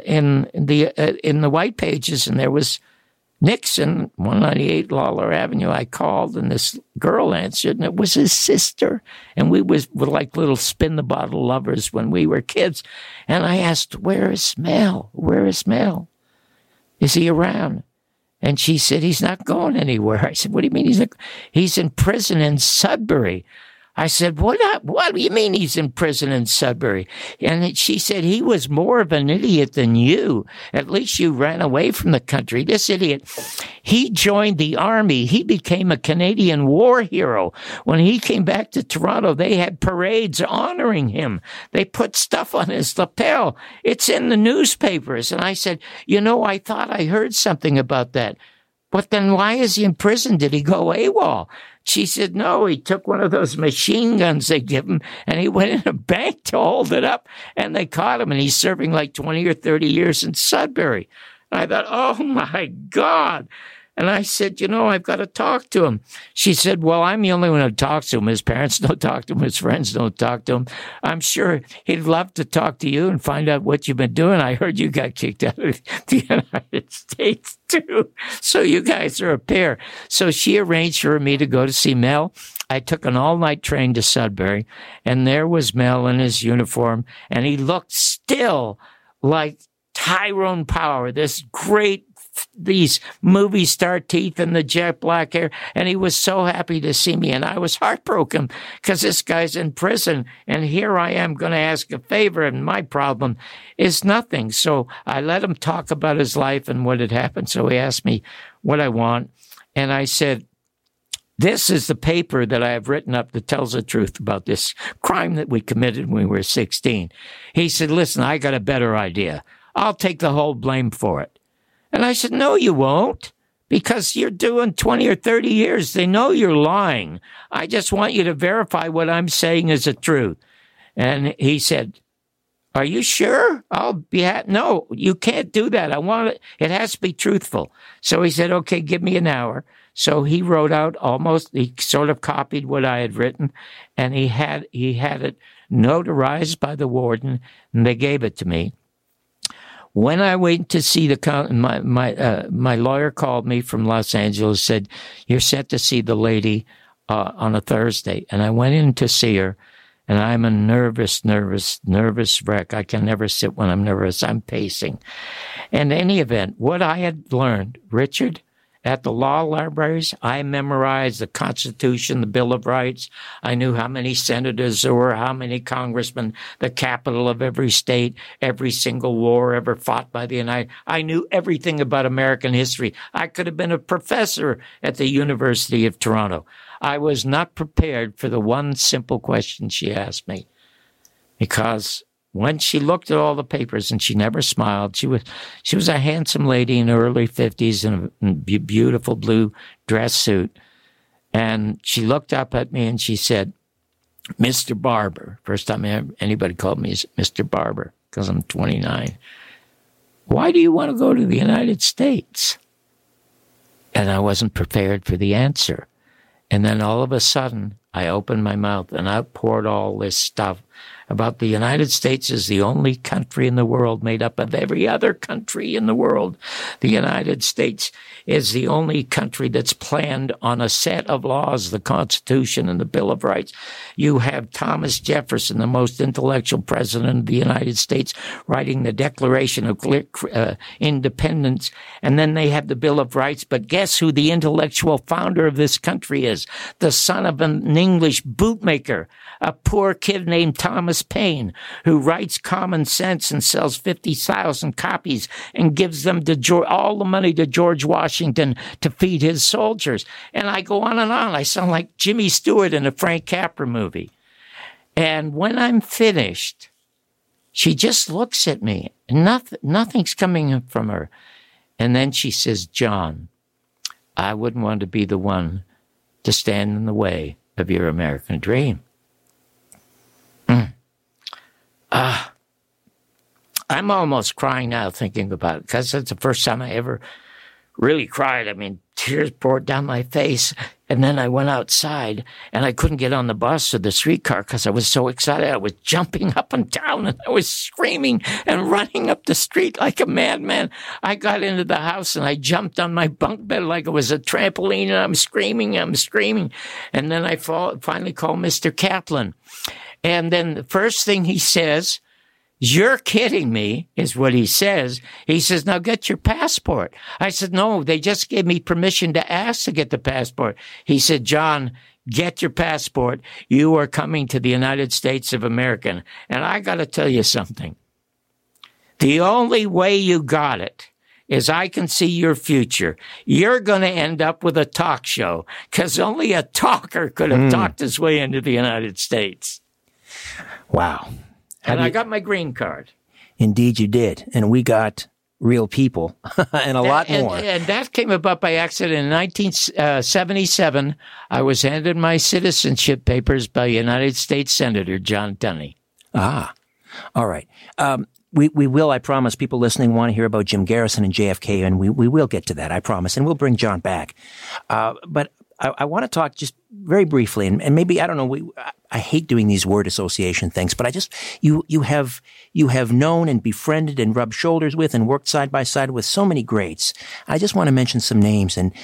the white pages, and there was Nixon, 198 Lawler Avenue. I called, and this girl answered, and it was his sister. And we were like little spin-the-bottle lovers when we were kids. And I asked, where is Mel? Where is Mel? Is he around? And she said, he's not going anywhere. I said, what do you mean he's in prison in Sudbury? I said, what do you mean he's in prison in Sudbury? And she said, he was more of an idiot than you. At least you ran away from the country. This idiot, he joined the army. He became a Canadian war hero. When he came back to Toronto, they had parades honoring him. They put stuff on his lapel. It's in the newspapers. And I said, I thought I heard something about that. But then why is he in prison? Did he go AWOL? She said, no, he took one of those machine guns they give him, and he went in a bank to hold it up, and they caught him, and he's serving like 20 or 30 years in Sudbury. And I thought, oh, my God. And I said, I've got to talk to him. She said, well, I'm the only one who talks to him. His parents don't talk to him. His friends don't talk to him. I'm sure he'd love to talk to you and find out what you've been doing. I heard you got kicked out of the United States, too. So you guys are a pair. So she arranged for me to go to see Mel. I took an all-night train to Sudbury, and there was Mel in his uniform, and he looked still like Tyrone Power, these movie star teeth and the jet black hair. And he was so happy to see me. And I was heartbroken because this guy's in prison. And here I am going to ask a favor. And my problem is nothing. So I let him talk about his life and what had happened. So he asked me what I want. And I said, this is the paper that I have written up that tells the truth about this crime that we committed when we were 16. He said, listen, I got a better idea. I'll take the whole blame for it. And I said, no, you won't, because you're doing 20 or 30 years. They know you're lying. I just want you to verify what I'm saying is the truth. And he said, are you sure? I'll be no, you can't do that. I want it. It has to be truthful. So he said, okay, give me an hour. So he wrote out he sort of copied what I had written, and he had it notarized by the warden, and they gave it to me. When I went to see my lawyer called me from Los Angeles, said, you're set to see the lady on a Thursday. And I went in to see her, And I'm a nervous wreck. I can never sit when I'm nervous. I'm pacing. In any event, what I had learned, Richard, at the law libraries, I memorized the Constitution, the Bill of Rights. I knew how many senators there were, how many congressmen, the capital of every state, every single war ever fought by the United. I knew everything about American history. I could have been a professor at the University of Toronto. I was not prepared for the one simple question she asked me, because when she looked at all the papers, and she never smiled, she was a handsome lady in her early 50s in a beautiful blue dress suit. And she looked up at me and she said, Mr. Barber, first time anybody called me Mr. Barber, because I'm 29. Why do you want to go to the United States? And I wasn't prepared for the answer. And then all of a sudden, I opened my mouth and I poured all this stuff about the United States is the only country in the world made up of every other country in the world. The United States is the only country that's planned on a set of laws, the Constitution and the Bill of Rights. You have Thomas Jefferson, the most intellectual president of the United States, writing the Declaration of Independence, and then they have the Bill of Rights. But guess who the intellectual founder of this country is? The son of an English bootmaker, a poor kid named Thomas Paine, who writes Common Sense and sells 50,000 copies and gives them to all the money to George Washington to feed his soldiers. And I go on and on. I sound like Jimmy Stewart in a Frank Capra movie. And when I'm finished, she just looks at me. Nothing's coming from her. And then she says, John, I wouldn't want to be the one to stand in the way of your American dream. I'm almost crying now thinking about it, because that's the first time I ever really cried. I mean, tears poured down my face. And then I went outside and I couldn't get on the bus or the streetcar because I was so excited. I was jumping up and down and I was screaming and running up the street like a madman. I got into the house and I jumped on my bunk bed like it was a trampoline, and I'm screaming. And then I finally called Mr. Kaplan. And then the first thing he says, "You're kidding me," is what he says. He says, "Now get your passport." I said, "No, they just gave me permission to ask to get the passport." He said, "John, get your passport. You are coming to the United States of America." And I got to tell you something. The only way you got it is I can see your future. You're going to end up with a talk show, because only a talker could have talked his way into the United States. Wow. And I got my green card. Indeed you did. And we got real people and a lot more. And that came about by accident. In 1977, I was handed my citizenship papers by United States Senator John Tunney. Ah, all right. We will, I promise, people listening want to hear about Jim Garrison and JFK, and we will get to that, I promise, and we'll bring John back. But I want to talk just very briefly, and maybe, I don't know, I hate doing these word association things, but I just, you have known and befriended and rubbed shoulders with and worked side by side with so many greats. I just want to mention some names. And,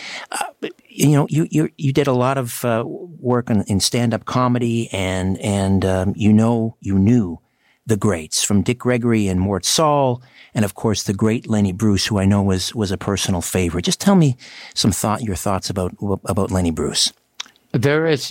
you did a lot of work in stand-up comedy, and you knew the greats, from Dick Gregory and Mort Saul, and of course the great Lenny Bruce, who I know was a personal favorite. Just tell me your thoughts about Lenny Bruce. There is,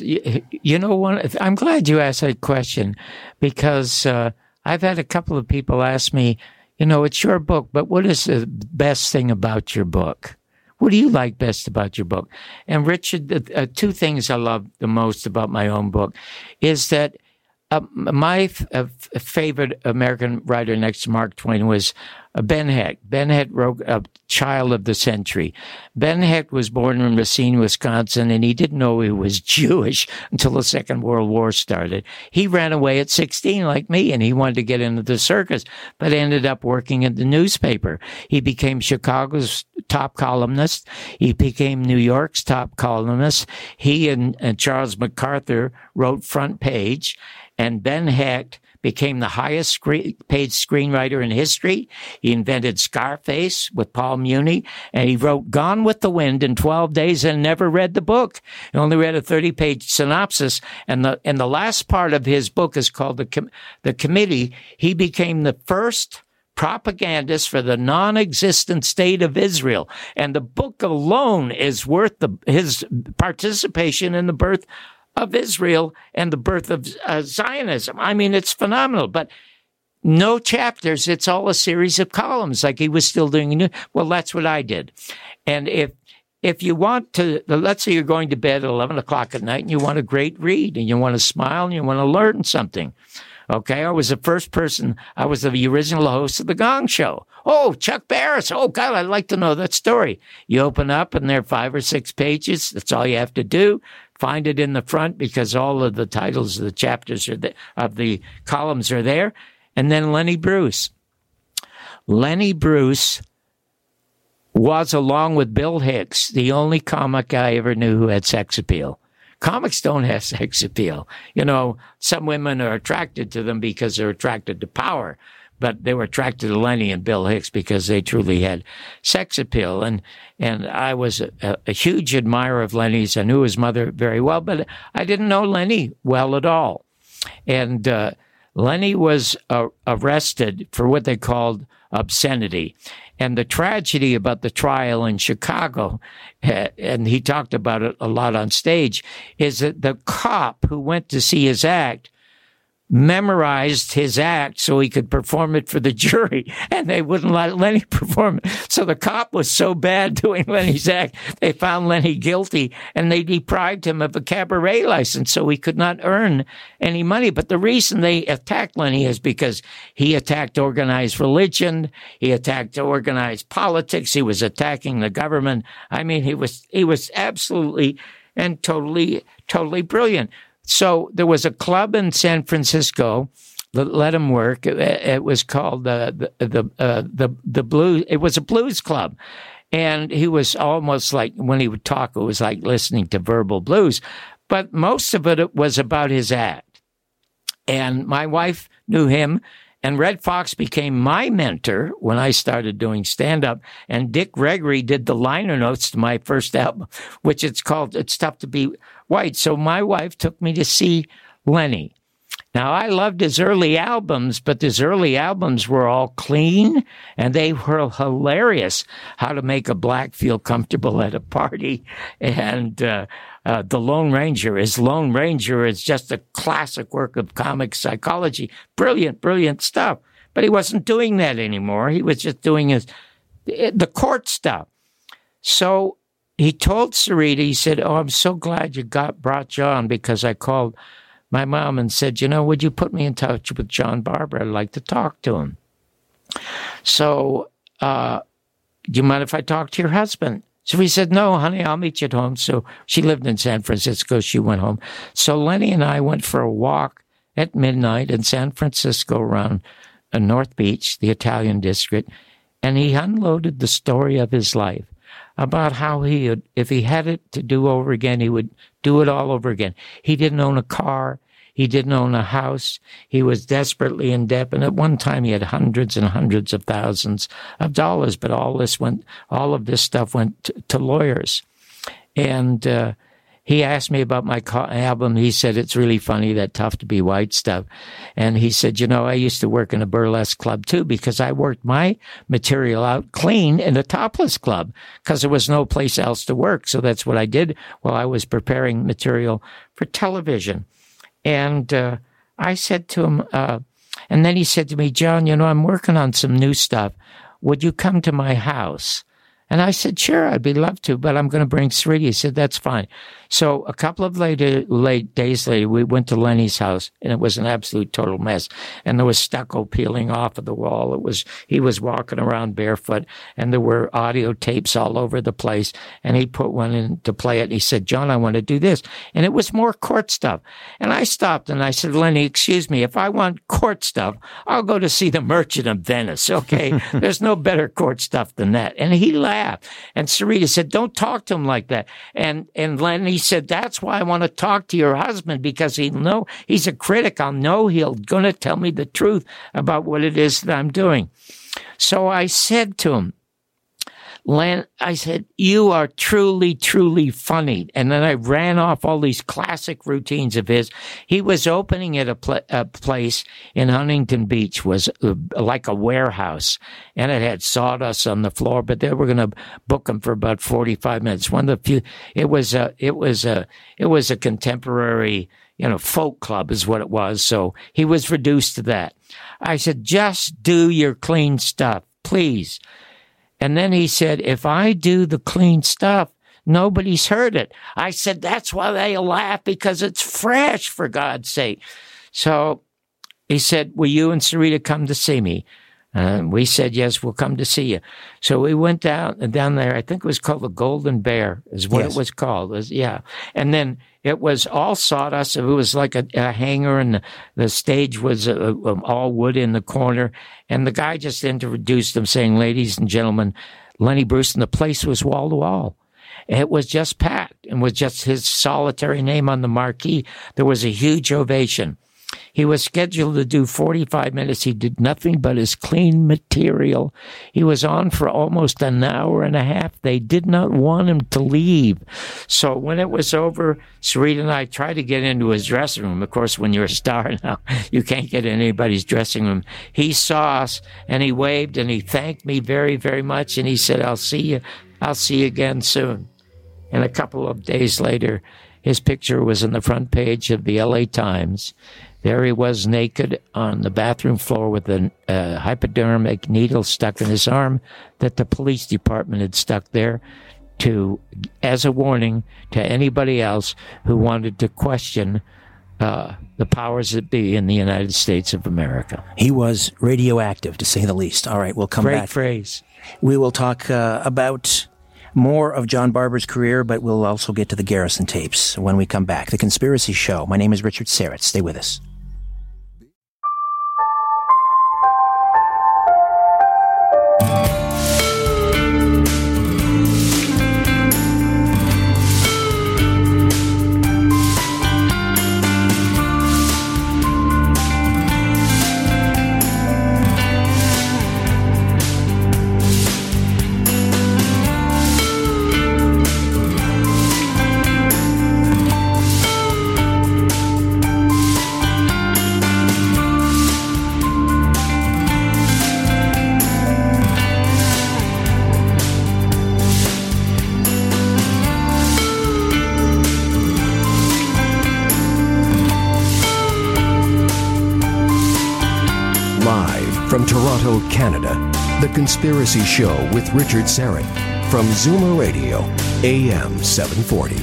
I'm glad you asked that question, because I've had a couple of people ask me, it's your book, but what is the best thing about your book? What do you like best about your book? And Richard, two things I love the most about my own book is that my favorite American writer next to Mark Twain was Ben Hecht. Ben Hecht wrote A Child of the Century. Ben Hecht was born in Racine, Wisconsin, and he didn't know he was Jewish until the Second World War started. He ran away at 16 like me, and he wanted to get into the circus, but ended up working at the newspaper. He became Chicago's top columnist. He became New York's top columnist. He and Charles MacArthur wrote Front Page. And Ben Hecht became the highest paid screenwriter in history. He invented Scarface with Paul Muni, and he wrote Gone with the Wind in 12 days and never read the book. He only read a 30-page synopsis, and the last part of his book is called The Committee. He became the first propagandist for the non-existent state of Israel. And the book alone is worth his participation in the birth of Israel and the birth of Zionism. I mean, it's phenomenal, but no chapters. It's all a series of columns like he was still doing. Well, that's what I did. And if you want to, let's say you're going to bed at 11 o'clock at night and you want a great read and you want to smile and you want to learn something. Okay, I was the original host of The Gong Show. Oh, Chuck Barris. Oh, God, I'd like to know that story. You open up and there are 5 or 6 pages. That's all you have to do. Find it in the front because all of the titles of the chapters of the columns are there. And then Lenny Bruce. Lenny Bruce was, along with Bill Hicks, the only comic I ever knew who had sex appeal. Comics don't have sex appeal. You know, some women are attracted to them because they're attracted to power, but they were attracted to Lenny and Bill Hicks because they truly had sex appeal. And I was a huge admirer of Lenny's. I knew his mother very well, but I didn't know Lenny well at all. And Lenny was arrested for what they called obscenity. And the tragedy about the trial in Chicago, and he talked about it a lot on stage, is that the cop who went to see his act memorized his act so he could perform it for the jury, and they wouldn't let Lenny perform it. So the cop was so bad doing Lenny's act, they found Lenny guilty, and they deprived him of a cabaret license, so he could not earn any money. But the reason they attacked Lenny is because he attacked organized religion, he attacked organized politics, he was attacking the government. I mean, he was absolutely and totally brilliant. So there was a club in San Francisco that let him work. It was called the Blues. It was a blues club, and he was almost like, when he would talk, it was like listening to verbal blues. But most of it was about his act. And my wife knew him, and Red Fox became my mentor when I started doing stand-up. And Dick Gregory did the liner notes to my first album, which it's called It's Tough to Be White. So my wife took me to see Lenny. Now, I loved his early albums, but his early albums were all clean, and they were hilarious. How to Make a Black Feel Comfortable at a Party, and The Lone Ranger. His Lone Ranger is just a classic work of comic psychology. Brilliant stuff. But he wasn't doing that anymore. He was just doing the court stuff. So he told Sarita, he said, "Oh, I'm so glad you brought John, because I called my mom and said, would you put me in touch with John Barber? I'd like to talk to him." So, do you mind if I talk to your husband? So he said, "No, honey, I'll meet you at home." So she lived in San Francisco. She went home. So Lenny and I went for a walk at midnight in San Francisco around North Beach, the Italian district, and he unloaded the story of his life about how if he had it to do over again, he would do it all over again. He didn't own a car. He didn't own a house. He was desperately in debt. And at one time, he had hundreds and hundreds of thousands of dollars. But all of this stuff went to lawyers. And he asked me about my album. He said, "It's really funny, that Tough to Be White stuff." And he said, I used to work in a burlesque club too, because I worked my material out clean in a topless club because there was no place else to work. So that's what I did while I was preparing material for television. And I said to him, and then he said to me, "John, I'm working on some new stuff. Would you come to my house?" And I said, "Sure, I'd be love to, but I'm going to bring Sarita." He said, "That's fine." So a couple of days later, we went to Lenny's house, and it was an absolute total mess. And there was stucco peeling off of the wall. He was walking around barefoot, and there were audio tapes all over the place. And he put one in to play it. And he said, "John, I want to do this." And it was more court stuff. And I stopped and I said, "Lenny, excuse me, if I want court stuff, I'll go to see The Merchant of Venice, okay? There's no better court stuff than that." And he laughed. laugh. And Sarita said, don't talk to him like that. And Lenny said, that's why I want to talk to your husband, because he'll know he's a critic. I'll know he'll going to tell me the truth about what it is that I'm doing. So I said to him, Len, I said, you are truly, truly funny. And then I ran off all these classic routines of his. He was opening at a place in Huntington Beach, was like a warehouse, and it had sawdust on the floor, but they were going to book him for about 45 minutes. One of the few, it was a contemporary, folk club is what it was. So he was reduced to that. I said, just do your clean stuff, please. And then he said, if I do the clean stuff, nobody's heard it. I said, that's why they laugh, because it's fresh, for God's sake. So he said, will you and Sarita come to see me? And we said, yes, we'll come to see you. So we went down there. I think it was called the Golden Bear is what It was called. And then it was all sawdust. It was like a hangar, and the stage was all wood in the corner. And the guy just introduced them saying, ladies and gentlemen, Lenny Bruce, and the place was wall to wall. It was just packed, and with just his solitary name on the marquee, there was a huge ovation. He was scheduled to do 45 minutes. He did nothing but his clean material. He was on for almost an hour and a half. They did not want him to leave. So when it was over, Sarita and I tried to get into his dressing room. Of course, when you're a star now, you can't get in anybody's dressing room. He saw us, and he waved, and he thanked me very, very much. And he said, I'll see you again soon. And a couple of days later, his picture was on the front page of the LA Times. There he was, naked on the bathroom floor with a hypodermic needle stuck in his arm that the police department had stuck there as a warning to anybody else who wanted to question the powers that be in the United States of America. He was radioactive, to say the least. All right, we'll come back. Great phrase. We will talk about more of John Barber's career, but we'll also get to the Garrison tapes when we come back. The Conspiracy Show. My name is Richard Syrett. Stay with us. From Toronto, Canada, The Conspiracy Show with Richard Syrett from Zoomer Radio, AM 740.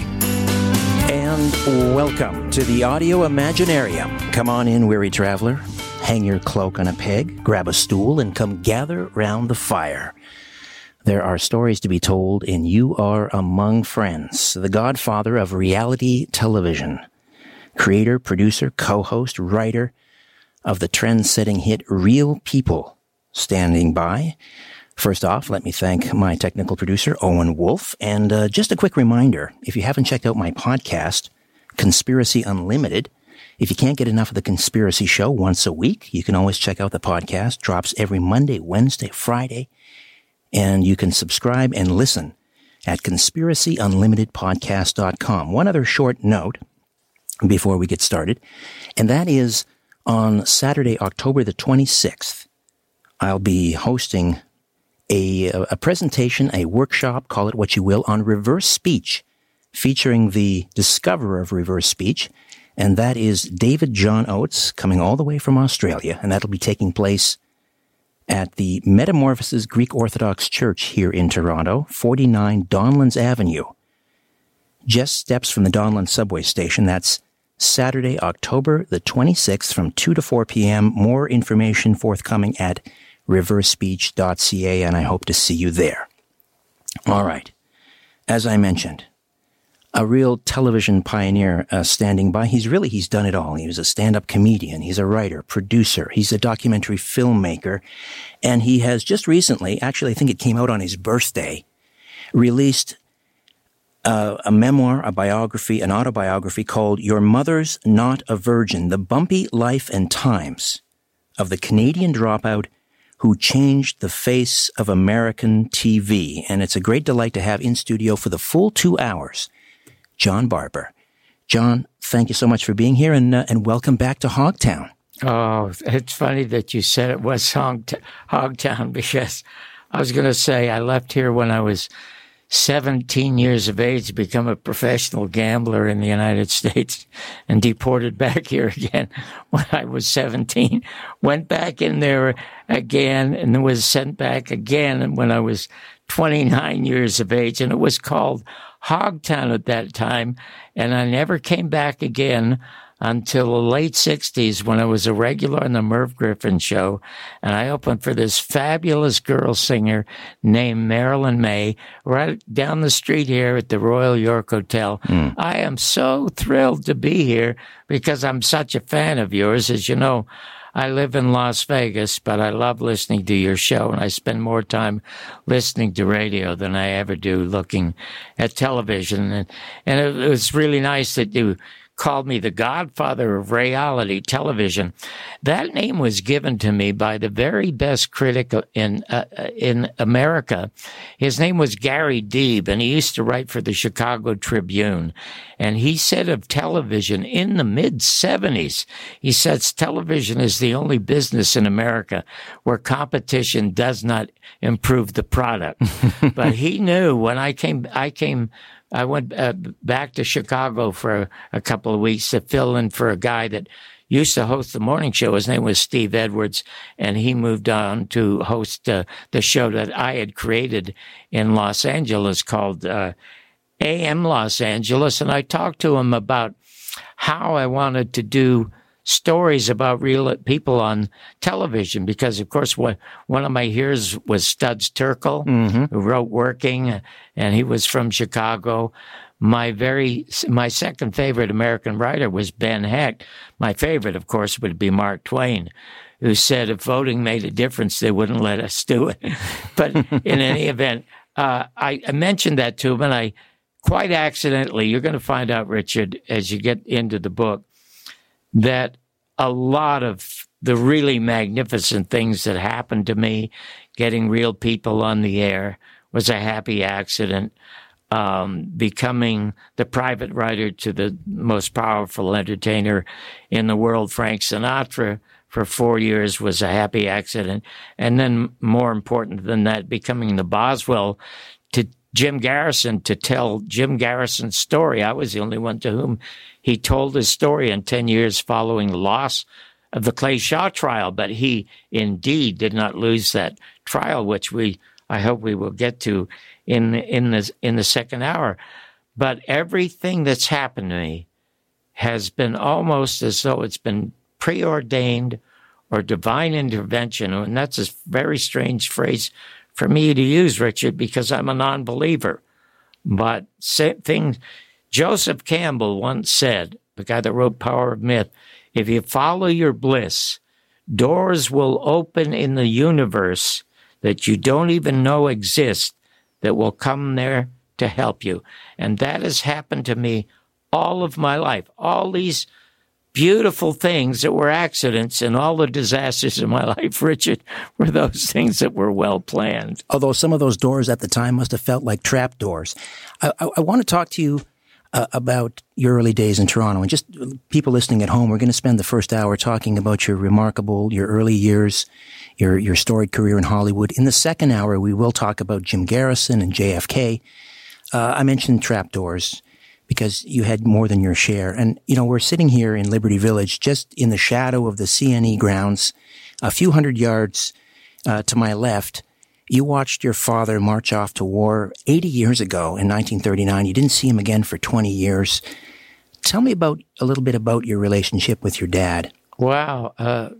And welcome to the Audio Imaginarium. Come on in, weary traveler. Hang your cloak on a peg, grab a stool, and come gather round the fire. There are stories to be told, and you are among friends. The godfather of reality television. Creator, producer, co-host, writer of the trend-setting hit Real People, standing by. First off, let me thank my technical producer, Owen Wolf. And just a quick reminder, if you haven't checked out my podcast, Conspiracy Unlimited, if you can't get enough of The Conspiracy Show once a week, you can always check out the podcast. Drops every Monday, Wednesday, Friday. And you can subscribe and listen at conspiracyunlimitedpodcast.com. One other short note before we get started, and that is on Saturday, October the 26th, I'll be hosting a presentation, a workshop, call it what you will, on reverse speech, featuring the discoverer of reverse speech, and that is David John Oates, coming all the way from Australia, and that'll be taking place at the Metamorphosis Greek Orthodox Church here in Toronto, 49 Donlands Avenue, just steps from the Donlands subway station. That's Saturday, October the 26th from 2 to 4 p.m. More information forthcoming at reversespeech.ca, and I hope to see you there. All right. As I mentioned, a real television pioneer standing by. He's done it all. He was a stand-up comedian. He's a writer, producer. He's a documentary filmmaker. And he has just recently, actually I think it came out on his birthday, released a memoir, a biography, an autobiography called Your Mother's Not a Virgin, The Bumpy Life and Times of the Canadian Dropout Who Changed the Face of American TV. And it's a great delight to have in studio for the full 2 hours, John Barber. John, thank you so much for being here, and welcome back to Hogtown. Oh, it's funny that you said it was Hogtown, because I was going to say I left here when I was 17 years of age to become a professional gambler in the United States, and deported back here again when I was 17. Went back in there again and then was sent back again when I was 29 years of age. And it was called Hogtown at that time. And I never came back again until the late 60s, when I was a regular on the Merv Griffin Show, and I opened for this fabulous girl singer named Marilyn May right down the street here at the Royal York Hotel. I am so thrilled to be here because I'm such a fan of yours. As you know, I live in Las Vegas, but I love listening to your show, and I spend more time listening to radio than I ever do looking at television. And it was really nice that you called me the godfather of reality television. That name was given to me by the very best critic in America. His name was Gary Deeb, and he used to write for the Chicago Tribune. And he said of television in the mid-70s, he says television is the only business in America where competition does not improve the product. But he knew when I went back to Chicago for a couple of weeks to fill in for a guy that used to host the morning show. His name was Steve Edwards, and he moved on to host the show that I had created in Los Angeles called AM Los Angeles. And I talked to him about how I wanted to do stories about real people on television, because, of course, one of my heroes was Studs Terkel, who wrote Working, and he was from Chicago. My second favorite American writer was Ben Hecht. My favorite, of course, would be Mark Twain, who said if voting made a difference, they wouldn't let us do it. But in any event, I mentioned that to him, and I quite accidentally, you're going to find out, Richard, as you get into the book, that a lot of the really magnificent things that happened to me, getting real people on the air, was a happy accident. Becoming the private writer to the most powerful entertainer in the world, Frank Sinatra, for 4 years was a happy accident. And then, more important than that, becoming the Boswell to Jim Garrison to tell Jim Garrison's story. I was the only one to whom he told his story in 10 years following the loss of the Clay Shaw trial. But he indeed did not lose that trial, which I hope we will get to in the second hour. But everything that's happened to me has been almost as though it's been preordained or divine intervention. And that's a very strange phrase for me to use, Richard, because I'm a non-believer. But Joseph Campbell once said, the guy that wrote Power of Myth, if you follow your bliss, doors will open in the universe that you don't even know exist that will come there to help you. And that has happened to me all of my life. All these beautiful things that were accidents and all the disasters in my life, Richard, were those things that were well planned. Although some of those doors at the time must have felt like trap doors. I want to talk to you about your early days in Toronto. And just people listening at home, we're going to spend the first hour talking about your early years, your storied career in Hollywood. In the second hour, we will talk about Jim Garrison and JFK. I mentioned trapdoors because you had more than your share. And, we're sitting here in Liberty Village, just in the shadow of the CNE grounds, a few hundred yards to my left. You watched your father march off to war 80 years ago in 1939. You didn't see him again for 20 years. Tell me a little bit about your relationship with your dad. Wow.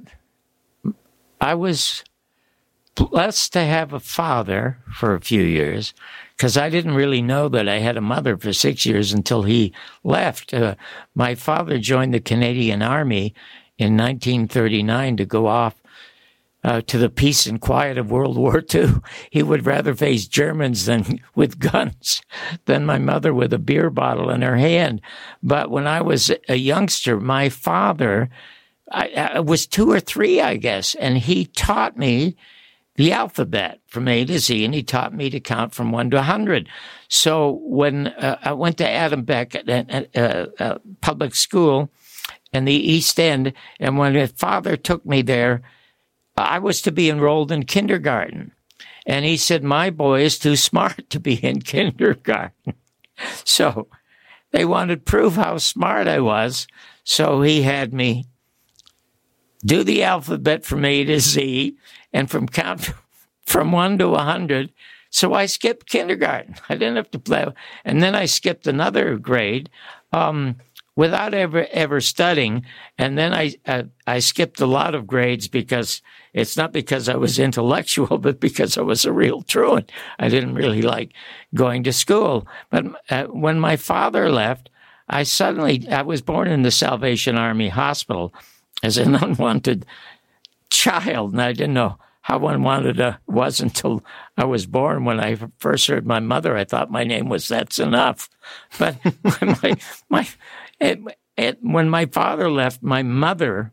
I was blessed to have a father for a few years, because I didn't really know that I had a mother for 6 years until he left. My father joined the Canadian Army in 1939 to go off to the peace and quiet of World War II. He would rather face Germans than with guns than my mother with a beer bottle in her hand. But when I was a youngster, my father, I was 2 or 3, I guess, and he taught me the alphabet from A to Z, and he taught me to count from 1 to 100. So when I went to Adam Beck at public school in the East End, and when my father took me there, I was to be enrolled in kindergarten. And he said, my boy is too smart to be in kindergarten. So they wanted to prove how smart I was. So he had me do the alphabet from A to Z and count from 1 to 100. So I skipped kindergarten. I didn't have to play. And then I skipped another grade without ever studying. And then I skipped a lot of grades because it's not because I was intellectual, but because I was a real truant. I didn't really like going to school. But when my father left, I was born in the Salvation Army Hospital as an unwanted child, and I didn't know how unwanted I was until I was born. When I first heard my mother, I thought my name was That's Enough. But when my father left, my mother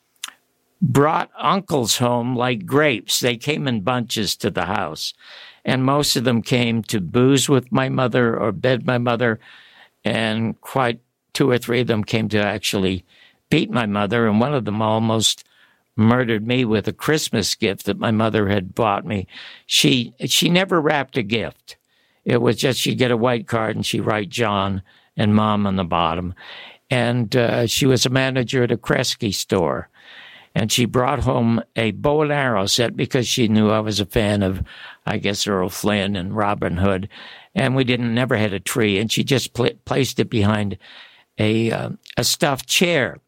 brought uncles home like grapes. They came in bunches to the house, and most of them came to booze with my mother or bed my mother, and quite 2 or 3 of them came to actually beat my mother, and one of them almost murdered me with a Christmas gift that my mother had bought me. She never wrapped a gift. It was just she'd get a white card and she'd write John and Mom on the bottom. And she was a manager at a Kresge store. And she brought home a bow and arrow set because she knew I was a fan of, I guess, Errol Flynn and Robin Hood. And we never had a tree. And she just placed it behind a stuffed chair.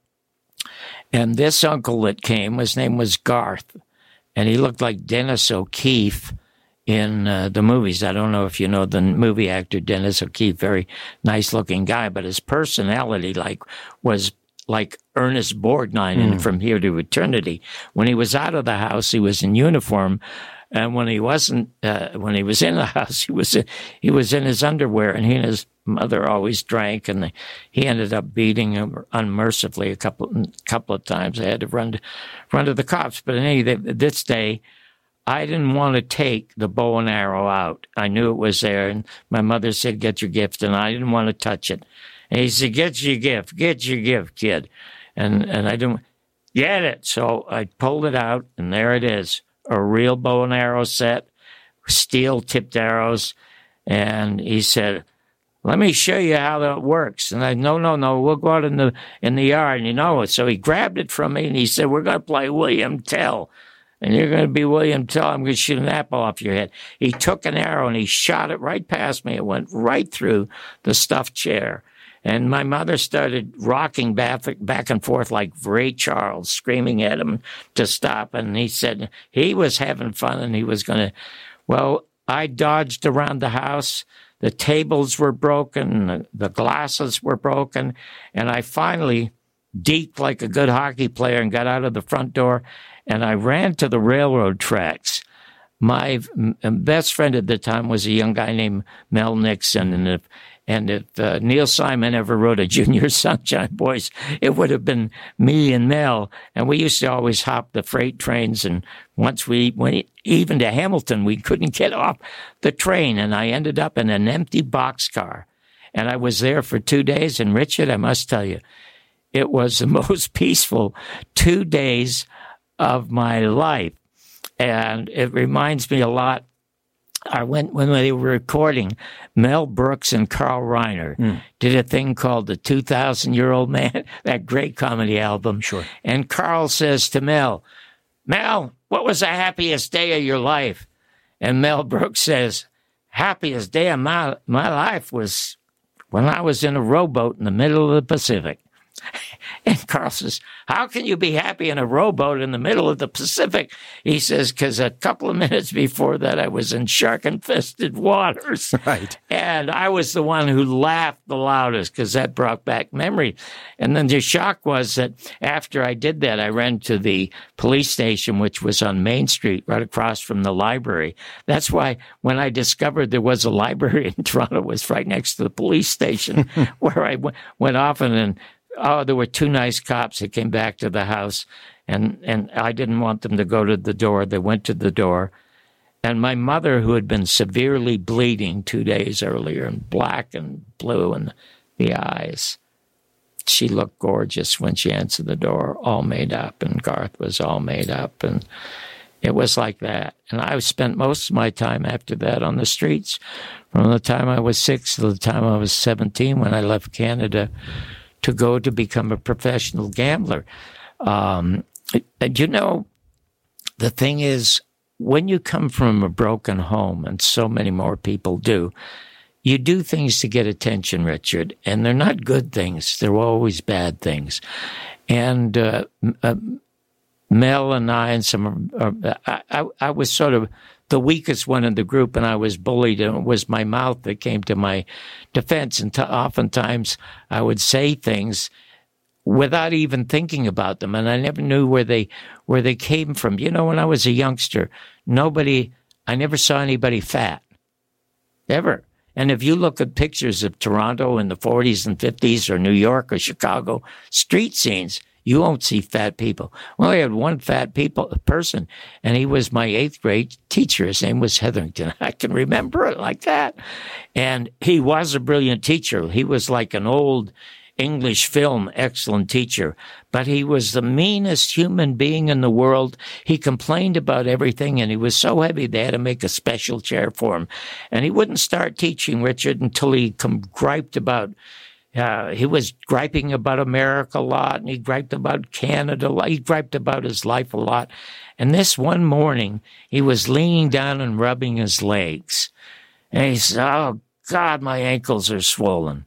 And this uncle that came, his name was Garth, and he looked like Dennis O'Keefe in the movies. I don't know if you know the movie actor Dennis O'Keefe, very nice-looking guy, but his personality was like Ernest Borgnine in From Here to Eternity. When he was out of the house, he was in uniform, and when he wasn't, when he was in the house, he was in his underwear, and he and his mother always drank, and he ended up beating him unmercifully a couple of times. I had to run to the cops. But this day, I didn't want to take the bow and arrow out. I knew it was there, and my mother said, "Get your gift," and I didn't want to touch it. And he said, "Get your gift, kid," and I didn't get it. So I pulled it out, and there it is, a real bow and arrow set, steel tipped arrows, and he said, "Let me show you how that works." And I, no, we'll go out in the yard, and So he grabbed it from me, and he said, "We're going to play William Tell, and you're going to be William Tell. I'm going to shoot an apple off your head." He took an arrow, and he shot it right past me. It went right through the stuffed chair. And my mother started rocking back and forth like Ray Charles, screaming at him to stop. And he said he was having fun, and he was going to. Well, I dodged around the house. The tables were broken, the glasses were broken, and I finally deked like a good hockey player and got out of the front door, and I ran to the railroad tracks. My best friend at the time was a young guy named Mel Nixon, and if Neil Simon ever wrote a Junior Sunshine Boys, it would have been me and Mel. And we used to always hop the freight trains. And once we went even to Hamilton, we couldn't get off the train. And I ended up in an empty boxcar. And I was there for 2 days. And Richard, I must tell you, it was the most peaceful 2 days of my life. And it reminds me a lot. When they were recording, Mel Brooks and Carl Reiner did a thing called The 2,000-Year-Old Man, that great comedy album. Sure. And Carl says to Mel, "What was the happiest day of your life?" And Mel Brooks says, "Happiest day of my life was when I was in a rowboat in the middle of the Pacific." And Carl says, how can you be happy in a rowboat in the middle of the Pacific? He says, because a couple of minutes before that, I was in shark-infested waters. Right. And I was the one who laughed the loudest because that brought back memory. And then the shock was that after I did that, I ran to the police station, which was on Main Street, right across from the library. That's why when I discovered there was a library in Toronto, it was right next to the police station where I went often. And there were two nice cops that came back to the house, and I didn't want them to go to the door. They went to the door. And my mother, who had been severely bleeding 2 days earlier, and black and blue in the eyes, she looked gorgeous when she answered the door, all made up, and Garth was all made up. And it was like that. And I spent most of my time after that on the streets, from the time I was 6 to the time I was 17 when I left Canada to go to become a professional gambler. The thing is, when you come from a broken home, and so many more people do, you do things to get attention, Richard, and they're not good things. They're always bad things. And Mel and I and I was sort of the weakest one in the group, and I was bullied, and it was my mouth that came to my defense. And oftentimes I would say things without even thinking about them, and I never knew where they came from. You know, when I was a youngster, I never saw anybody fat, ever. And if you look at pictures of Toronto in the 40s and 50s, or New York or Chicago street scenes, you won't see fat people. Well, I had one fat person, and he was my 8th grade teacher. His name was Hetherington. I can remember it like that. And he was a brilliant teacher. He was like an old English film excellent teacher, but he was the meanest human being in the world. He complained about everything, and he was so heavy they had to make a special chair for him. And he wouldn't start teaching, Richard, until he griped about he was griping about America a lot, and he griped about Canada a lot. He griped about his life a lot. And this one morning, he was leaning down and rubbing his legs. And he said, oh, God, my ankles are swollen.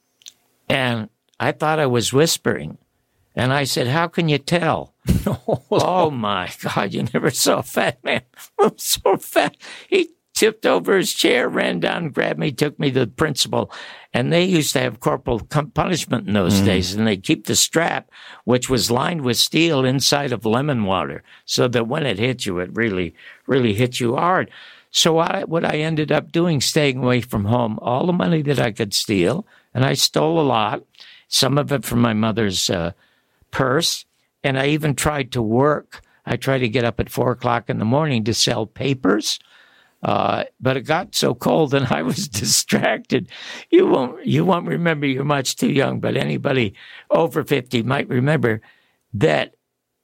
And I thought I was whispering. And I said, how can you tell? Oh, my God, you never saw a fat man. I'm so fat. He tipped over his chair, ran down, grabbed me, took me to the principal. And they used to have corporal punishment in those days, and they'd keep the strap, which was lined with steel, inside of lemon water, so that when it hit you, it really, really hit you hard. So what I ended up doing, staying away from home, all the money that I could steal, and I stole a lot, some of it from my mother's purse, and I even tried to work. I tried to get up at 4 o'clock in the morning to sell papers. But it got so cold and I was distracted. You won't remember, you're much too young, but anybody over 50 might remember that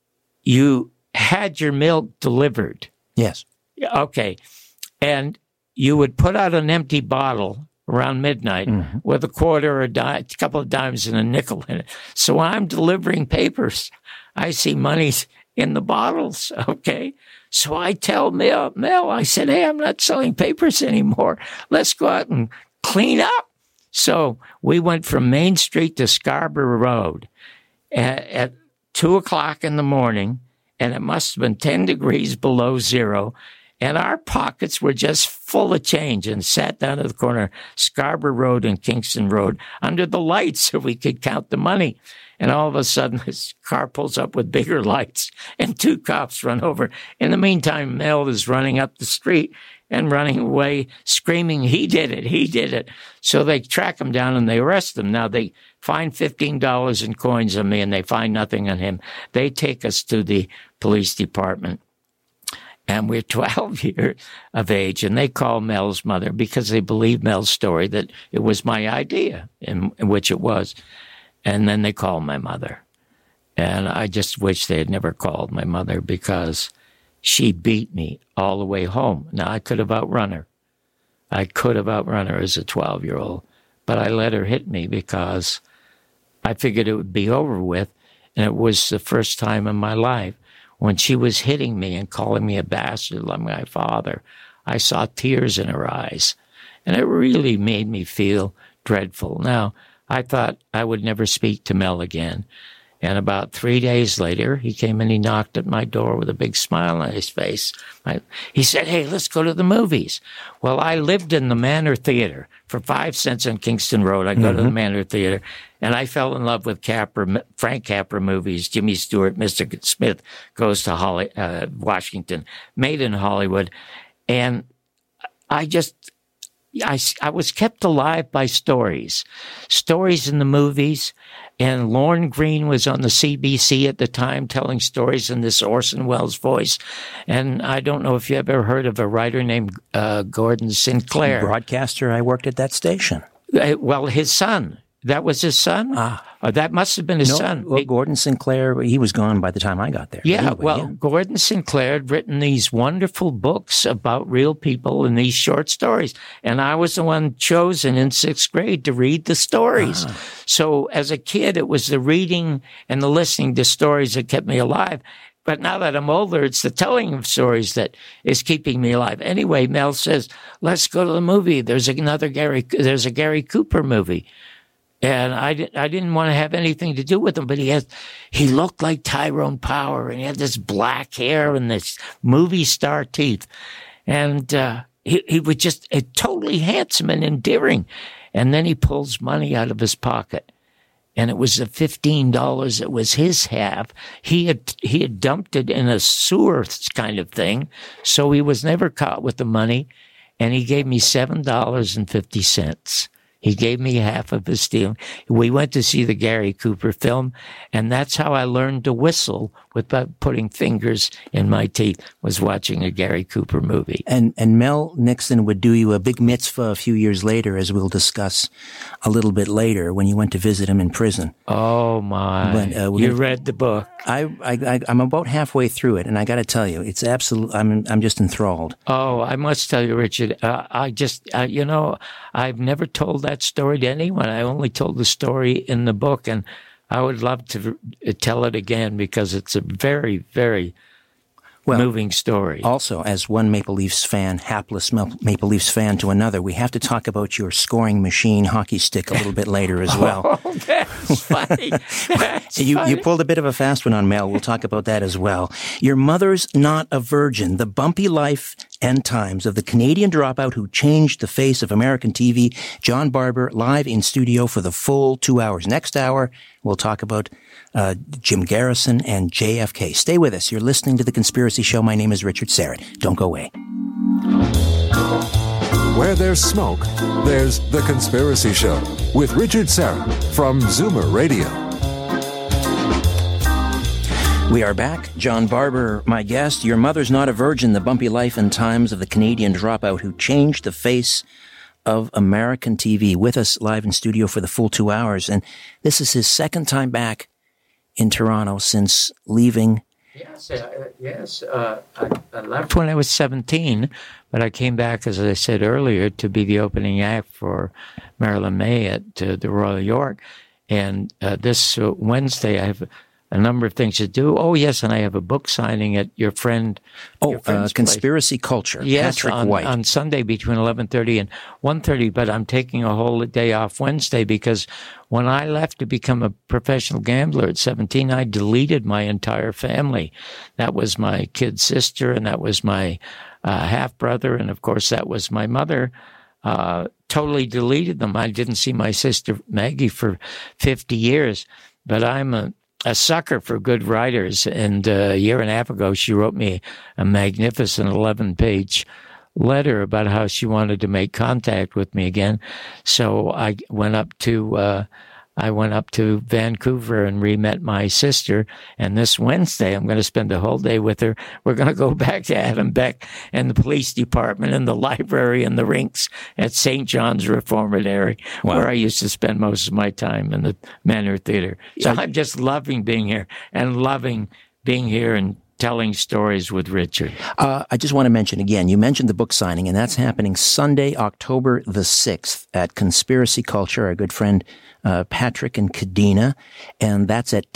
you had your milk delivered. Yes. Okay. And you would put out an empty bottle around midnight with a quarter or a couple of dimes and a nickel in it. So I'm delivering papers. I see money in the bottles. Okay. So I tell Mel, I said, hey, I'm not selling papers anymore. Let's go out and clean up. So we went from Main Street to Scarborough Road at 2 o'clock in the morning, and it must have been 10 degrees below zero, and our pockets were just full of change, and sat down at the corner, Scarborough Road and Kingston Road, under the lights so we could count the money. And all of a sudden, this car pulls up with bigger lights, and 2 cops run over. In the meantime, Mel is running up the street and running away, screaming, he did it. So they track him down and they arrest him. Now, they find $15 in coins on me, and they find nothing on him. They take us to the police department. And we're 12 years of age, and they call Mel's mother because they believe Mel's story that it was my idea, in which it was. And then they call my mother. And I just wish they had never called my mother, because she beat me all the way home. Now, I could have outrun her. I could have outrun her as a 12-year-old, but I let her hit me because I figured it would be over with. And it was the first time in my life when she was hitting me and calling me a bastard like my father. I saw tears in her eyes, and it really made me feel dreadful. Now, I thought I would never speak to Mel again. And about 3 days later, he came and he knocked at my door with a big smile on his face. He said, "Hey, let's go to the movies." Well, I lived in the Manor Theater. For 5 cents on Kingston Road, I go to the Manor Theater, and I fell in love with Frank Capra movies, Jimmy Stewart, Mr. Smith Goes to Washington, Made in Hollywood. And I was kept alive by stories in the movies. And Lorne Greene was on the CBC at the time telling stories in this Orson Welles voice. And I don't know if you ever heard of a writer named Gordon Sinclair. Broadcaster, I worked at that station. Well, his son. That was his son? That must have been his son. Well, Gordon Sinclair, he was gone by the time I got there. Yeah, Gordon Sinclair had written these wonderful books about real people and these short stories. And I was the one chosen in 6th grade to read the stories. So as a kid, it was the reading and the listening to stories that kept me alive. But now that I'm older, it's the telling of stories that is keeping me alive. Anyway, Mel says, "Let's go to the movie. There's a Gary Cooper movie." And I didn't want to have anything to do with him, but he looked like Tyrone Power, and he had this black hair and this movie star teeth. And he was just totally handsome and endearing. And then he pulls money out of his pocket. And it was the $15 that was his half. He had dumped it in a sewer kind of thing, so he was never caught with the money. And he gave me $7.50. He gave me half of his stealing. We went to see the Gary Cooper film, and that's how I learned to whistle without putting fingers in my teeth, was watching a Gary Cooper movie. And Mel Nixon would do you a big mitzvah a few years later, as we'll discuss a little bit later, when you went to visit him in prison. Oh, my. But, you read the book. I'm about halfway through it, and I got to tell you, it's absolute. I'm just enthralled. Oh, I must tell you, Richard, I've never told that story to anyone. I only told the story in the book, and I would love to tell it again because it's a very, very moving story. Also, as one Maple Leafs fan, hapless Maple Leafs fan to another, we have to talk about your scoring machine hockey stick a little bit later as well. Oh, that's funny. You pulled a bit of a fast one on Mel. We'll talk about that as well. Your Mother's Not a Virgin, the bumpy life and times of the Canadian dropout who changed the face of American TV. John Barber live in studio for the full 2 hours. Next hour, we'll talk about Jim Garrison and JFK. Stay with us. You're listening to The Conspiracy Show. My name is Richard Syrett. Don't go away. Where there's smoke, there's The Conspiracy Show with Richard Syrett from Zoomer Radio. We are back. John Barber, my guest. Your Mother's Not a Virgin, the bumpy life and times of the Canadian dropout who changed the face of American TV, with us live in studio for the full 2 hours. And this is his second time back in Toronto since leaving. Yes. I left when I was 17, but I came back, as I said earlier, to be the opening act for Marilyn May at the Royal York. And this Wednesday, I have a number of things to do. Oh, yes, and I have a book signing at your friend's Conspiracy Culture, yes, Patrick White. On Sunday between 11:30 and 1:30, but I'm taking a whole day off Wednesday because when I left to become a professional gambler at 17, I deleted my entire family. That was my kid sister, and that was my half-brother, and of course that was my mother. Totally deleted them. I didn't see my sister Maggie for 50 years, but I'm a sucker for good writers, and a year and a half ago, she wrote me a magnificent 11-page letter about how she wanted to make contact with me again. So I went up to Vancouver and re-met my sister, and this Wednesday I'm going to spend the whole day with her. We're going to go back to Adam Beck and the police department and the library and the rinks at St. John's Reformatory, where I used to spend most of my time in the Manor Theater. So I'm just loving being here and loving being here and telling stories with Richard. I just want to mention again, you mentioned the book signing, and that's happening Sunday, October the 6th at Conspiracy Culture, our good friend Patrick and Kadena, and that's at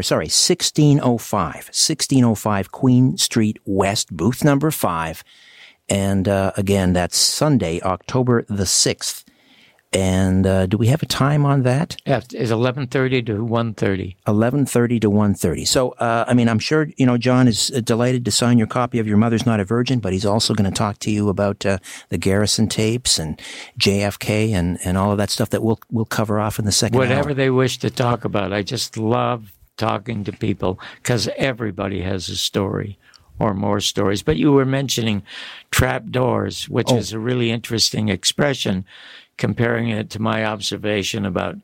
1605 Queen Street West, booth number 5. And again, that's Sunday, October the 6th. And do we have a time on that? Yeah, it's 11:30 to 1:30. 11:30 to 1:30. So, I'm sure, John is delighted to sign your copy of Your Mother's Not a Virgin, but he's also going to talk to you about the Garrison tapes and JFK and all of that stuff that we'll cover off in the second Whatever hour. they wish to talk about. I just love talking to people because everybody has a story or more stories. But you were mentioning trapdoors, which is a really interesting expression, comparing it to my observation about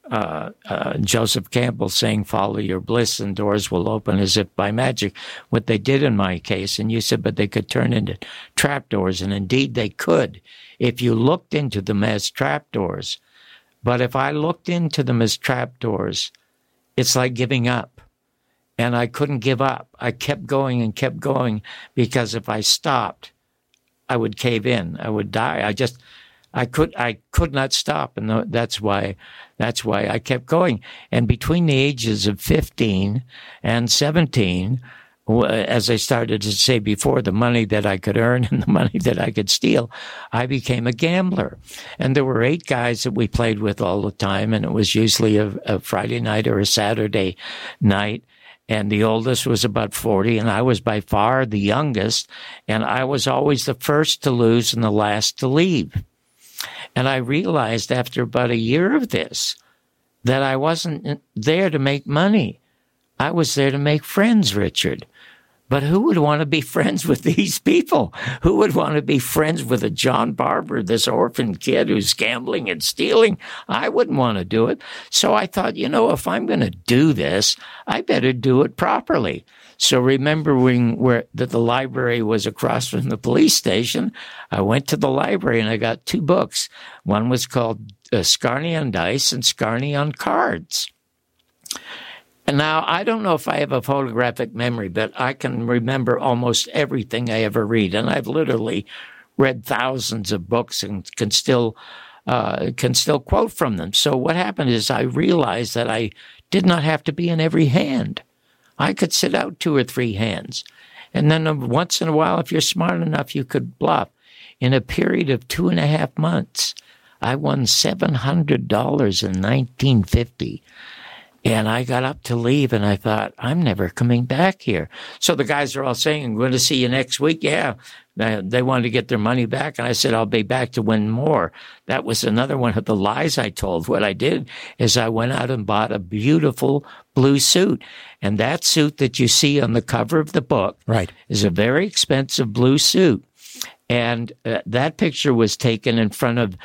Joseph Campbell saying, follow your bliss and doors will open as if by magic, what they did in my case. And you said, but they could turn into trapdoors. And indeed they could if you looked into them as trapdoors. But if I looked into them as trapdoors, it's like giving up. And I couldn't give up. I kept going and kept going because if I stopped, I would cave in. I would die. I could not stop, and that's why I kept going. And between the ages of 15 and 17, as I started to say before, the money that I could earn and the money that I could steal, I became a gambler. And there were 8 guys that we played with all the time, and it was usually a Friday night or a Saturday night. And the oldest was about 40, and I was by far the youngest, and I was always the first to lose and the last to leave. And I realized after about a year of this that I wasn't there to make money. I was there to make friends, Richard. But who would want to be friends with these people? Who would want to be friends with a John Barber, this orphan kid who's gambling and stealing? I wouldn't want to do it. So I thought, if I'm going to do this, I better do it properly. So remembering that the library was across from the police station, I went to the library and I got 2 books. One was called Scarney on Dice and Scarney on Cards. And now, I don't know if I have a photographic memory, but I can remember almost everything I ever read. And I've literally read thousands of books and can still quote from them. So what happened is I realized that I did not have to be in every hand. I could sit out 2 or 3 hands. And then once in a while, if you're smart enough, you could bluff. In a period of 2.5 months, I won $700 in 1950. And I got up to leave, and I thought, I'm never coming back here. So the guys are all saying, I'm going to see you next week. Yeah, they wanted to get their money back. And I said, I'll be back to win more. That was another one of the lies I told. What I did is I went out and bought a beautiful blue suit. And that suit that you see on the cover of the book is a very expensive blue suit. And that picture was taken in front of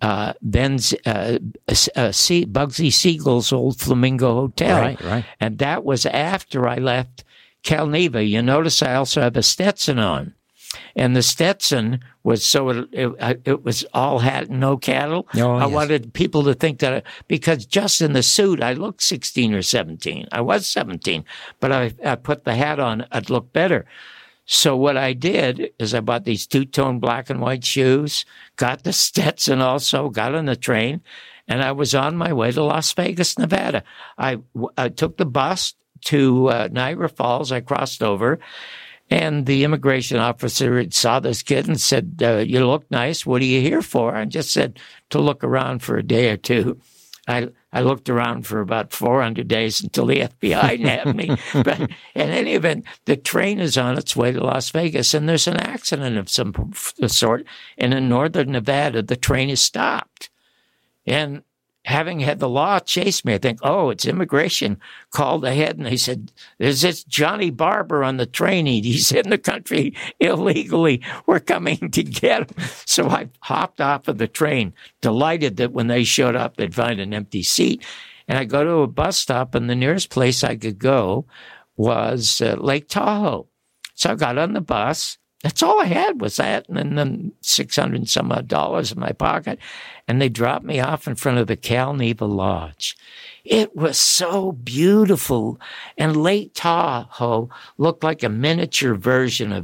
Bugsy Siegel's old Flamingo Hotel. Right. And that was after I left Calneva. You notice I also have a Stetson on. And the Stetson was it was all hat and no cattle. I wanted people to think that because just in the suit, I looked 16 or 17. I was 17, but I put the hat on, I'd look better. So what I did is I bought these 2-tone black and white shoes, got the Stetson also, got on the train, and I was on my way to Las Vegas, Nevada. I took the bus to Niagara Falls. I crossed over, and the immigration officer saw this kid and said, you look nice. What are you here for? I just said, to look around for a day or two. I looked around for about 400 days until the FBI nabbed me. But in any event, the train is on its way to Las Vegas, and there's an accident of some sort. And in northern Nevada, the train is stopped. And having had the law chase me, I think, it's immigration. Called ahead, and they said, there's this Johnny Barber on the train. He's in the country illegally. We're coming to get him. So I hopped off of the train, delighted that when they showed up, they'd find an empty seat. And I go to a bus stop, and the nearest place I could go was Lake Tahoe. So I got on the bus. That's all I had was that, and then $600 and some odd in my pocket. And they dropped me off in front of the Calneva Lodge. It was so beautiful. And Lake Tahoe looked like a miniature version of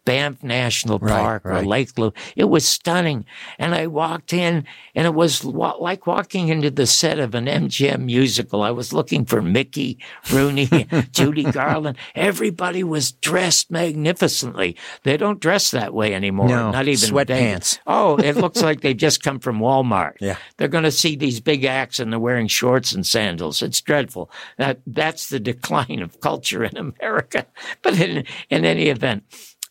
Banff National Park or Lake Louise. It was stunning. And I walked in, and it was like walking into the set of an MGM musical. I was looking for Mickey Rooney, Judy Garland. Everybody was dressed magnificently. They don't dress that way anymore. No, not even sweatpants. Oh, it looks like they've just come from Walmart. Yeah. They're going to see these big acts and they're wearing shorts and sandals. It's dreadful. That's the decline of culture in America. But in any event,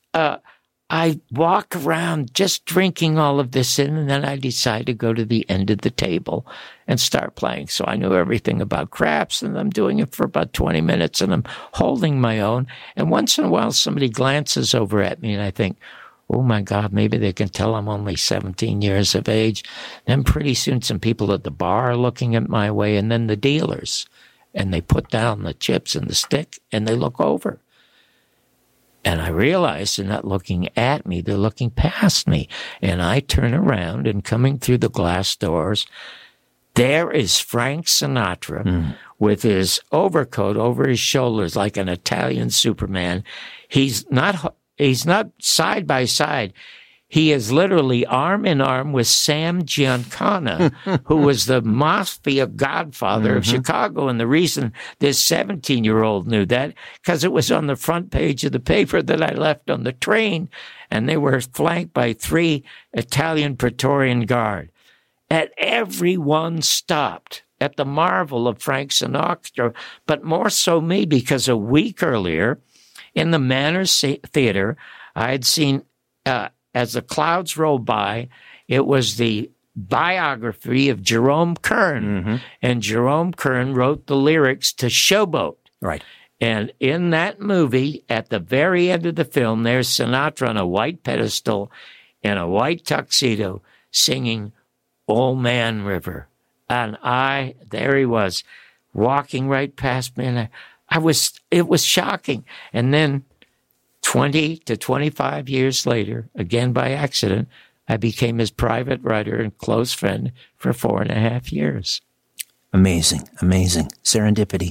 I walk around just drinking all of this in, and then I decide to go to the end of the table and start playing. So I knew everything about craps, and I'm doing it for about 20 minutes, and I'm holding my own. And once in a while, somebody glances over at me, and I think, oh, my God, maybe they can tell I'm only 17 years of age. Then pretty soon some people at the bar are looking at my way, and then the dealers. And they put down the chips and the stick, and they look over. And I realize they're not looking at me, they're looking past me. And I turn around, and coming through the glass doors, there is Frank Sinatra with his overcoat over his shoulders like an Italian Superman. He's not side by side. He is literally arm in arm with Sam Giancana, who was the mafia godfather of Chicago. And the reason this 17-year-old knew that, because it was on the front page of the paper that I left on the train, and they were flanked by 3 Italian Praetorian Guard. And everyone stopped at the marvel of Frank Sinatra, but more so me, because a week earlier in the Manners Theater, I had seen... As the clouds rolled by, it was the biography of Jerome Kern. And Jerome Kern wrote the lyrics to Showboat. Right. And in that movie, at the very end of the film, there's Sinatra on a white pedestal in a white tuxedo singing Old Man River. And there he was, walking right past me. And it was shocking. And then 20 to 25 years later, again by accident, I became his private writer and close friend for 4.5 years. Amazing. Serendipity.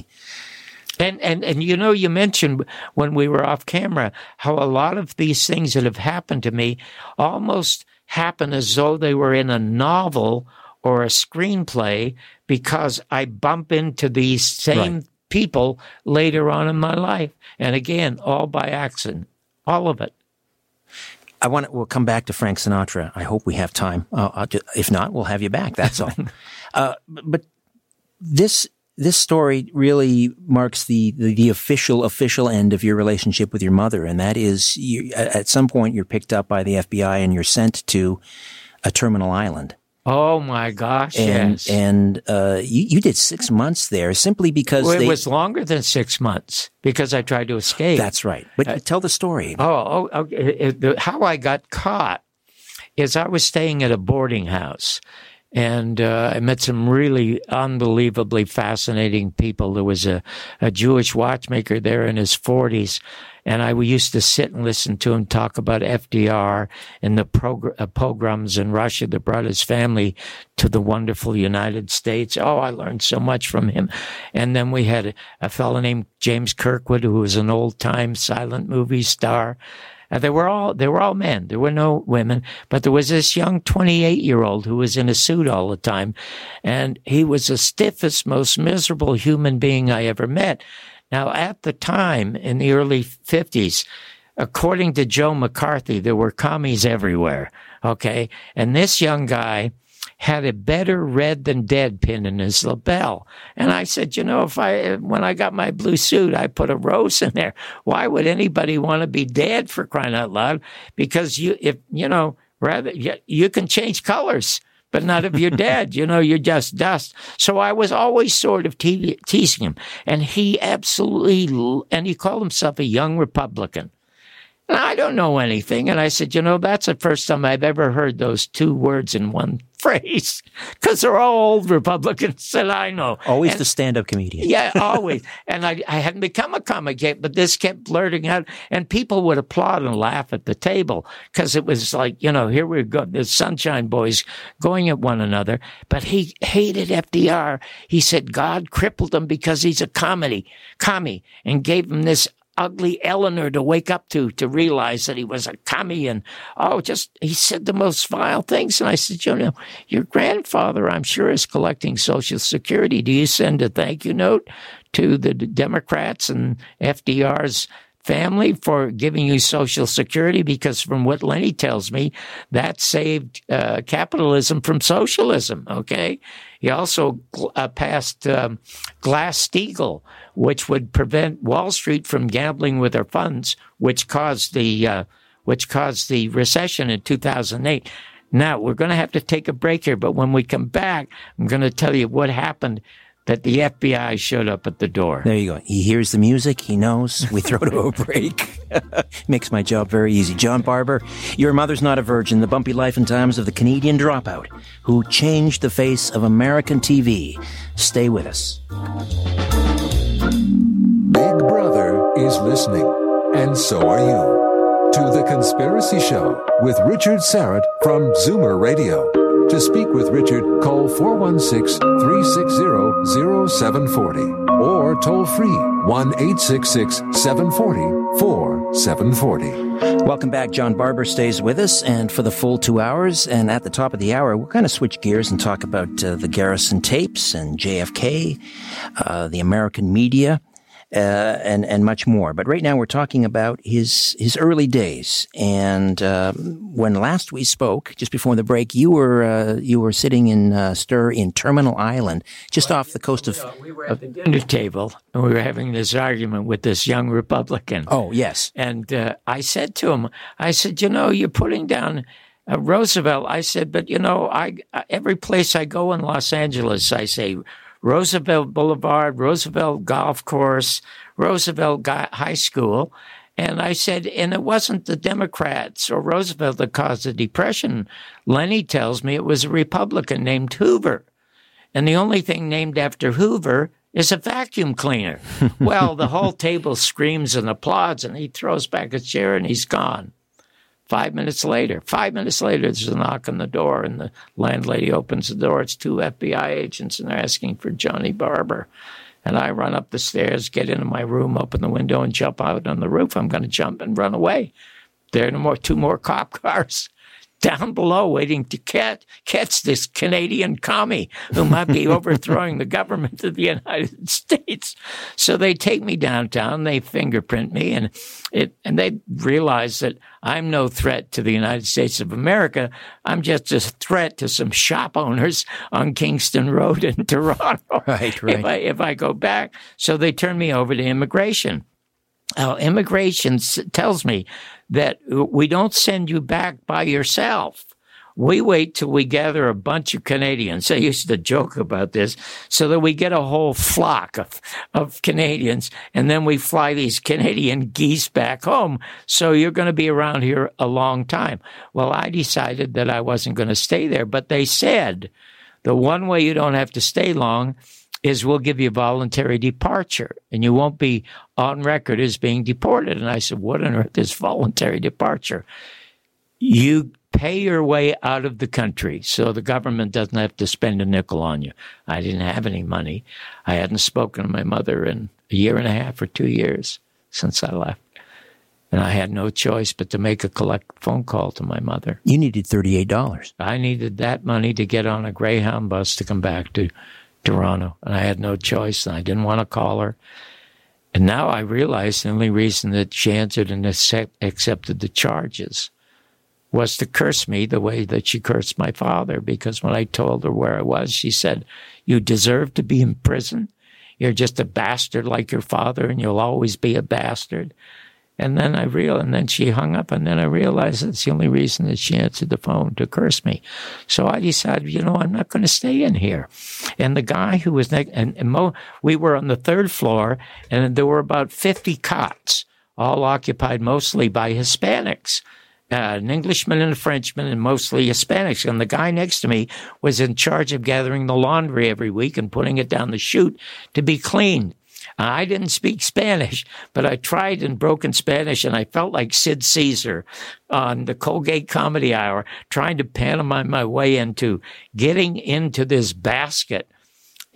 And you mentioned when we were off camera how a lot of these things that have happened to me almost happen as though they were in a novel or a screenplay, because I bump into these same people later on in my life. And again, all by accident, all of it. We'll come back to Frank Sinatra. I hope we have time. If not, we'll have you back. That's all. But this story really marks the official end of your relationship with your mother. And that is, at some point you're picked up by the FBI and you're sent to a terminal island. Oh my gosh! Yes, and you did 6 months there simply because it was longer than 6 months because I tried to escape. That's right. But tell the story. Okay. How I got caught is I was staying at a boarding house, and I met some really unbelievably fascinating people. There was a Jewish watchmaker there in his 40s. And we used to sit and listen to him talk about FDR and the pogroms in Russia that brought his family to the wonderful United States. Oh, I learned so much from him. And then we had a fellow named James Kirkwood, who was an old-time silent movie star. They were all men. There were no women. But there was this young 28-year-old who was in a suit all the time. And he was the stiffest, most miserable human being I ever met. Now, at the time, in the early 50s, according to Joe McCarthy, there were commies everywhere, okay? And this young guy had a Better Red Than Dead pin in his lapel. And I said, when I got my blue suit, I put a rose in there. Why would anybody want to be dead, for crying out loud? Because you can change colors. But not if you're dead, you're just dust. So I was always sort of teasing him. And he he called himself a young Republican. And I don't know anything. And I said, that's the first time I've ever heard those 2 words in one phrase, because they're all old Republicans that I know. Always the stand-up comedian. Yeah, always. And I hadn't become a comic yet, but this kept blurting out, and people would applaud and laugh at the table, because it was like, here we go, the Sunshine Boys going at one another. But he hated FDR. He said God crippled him because he's a commie, and gave him this ugly Eleanor to wake up to realize that he was a commie. And, he said the most vile things. And I said, your grandfather, I'm sure, is collecting Social Security. Do you send a thank you note to the Democrats and FDR's family for giving you Social Security? Because from what Lenny tells me, that saved capitalism from socialism, okay? He also passed Glass-Steagall, which would prevent Wall Street from gambling with their funds, which caused the recession in 2008. Now, we're going to have to take a break here, but when we come back, I'm going to tell you what happened that the FBI showed up at the door. There you go. He hears the music. He knows. We throw to a break. Makes my job very easy. John Barber, Your Mother's Not a Virgin, the bumpy life and times of the Canadian dropout who changed the face of American TV. Stay with us. Big Brother is listening, and so are you, to The Conspiracy Show with Richard Syrett from Zoomer Radio. To speak with Richard, call 416-360-0740 or toll free 1-866-740-4740. Welcome back. John Barber stays with us, and for the full 2 hours. And at the top of the hour, we'll kind of switch gears and talk about the Garrison tapes and JFK, the American media, and much more. But right now we're talking about his early days. And when last we spoke, just before the break, you were sitting in Stir in Terminal Island, just off the coast of. We were at the dinner table, and we were having this argument with this young Republican. Oh yes. And I said to him, you're putting down Roosevelt. I said, but every place I go in Los Angeles, I say Roosevelt Boulevard, Roosevelt Golf Course, Roosevelt High School. And I said, and it wasn't the Democrats or Roosevelt that caused the Depression. Lenny tells me it was a Republican named Hoover. And the only thing named after Hoover is a vacuum cleaner. Well, the whole table screams and applauds, and he throws back a chair and he's gone. 5 minutes later, there's a knock on the door, and the landlady opens the door. It's 2 FBI agents, and they're asking for Johnny Barber. And I run up the stairs, get into my room, open the window, and jump out on the roof. I'm going to jump and run away. There are 2 more cop cars down below waiting to catch this Canadian commie who might be overthrowing the government of the United States. So they take me downtown, they fingerprint me, and they realize that I'm no threat to the United States of America. I'm just a threat to some shop owners on Kingston Road in Toronto. Right. If I go back. So they turn me over to immigration. Immigration tells me that we don't send you back by yourself. We wait till we gather a bunch of Canadians. I used to joke about this, so that we get a whole flock of Canadians, and then we fly these Canadian geese back home. So you're going to be around here a long time. Well, I decided that I wasn't going to stay there, but they said the one way you don't have to stay long is we'll give you voluntary departure, and you won't be on record as being deported. And I said, what on earth is voluntary departure? You pay your way out of the country so the government doesn't have to spend a nickel on you. I didn't have any money. I hadn't spoken to my mother in a year and a half or 2 years since I left. And I had no choice but to make a collect phone call to my mother. You needed $38. I needed that money to get on a Greyhound bus to come back to Toronto, and I had no choice, and I didn't want to call her. And now I realize the only reason that she answered and accepted the charges was to curse me the way that she cursed my father, because when I told her where I was, she said, you deserve to be in prison. You're just a bastard like your father, and you'll always be a bastard. And then and then she hung up, and then I realized that's the only reason that she answered the phone, to curse me. So I decided, I'm not going to stay in here. And the guy who was next, we were on the 3rd floor, and there were about 50 cots, all occupied mostly by Hispanics. An Englishman and a Frenchman, and mostly Hispanics. And the guy next to me was in charge of gathering the laundry every week and putting it down the chute to be cleaned. I didn't speak Spanish, but I tried in broken Spanish, and I felt like Sid Caesar on the Colgate Comedy Hour, trying to pantomime my way into getting into this basket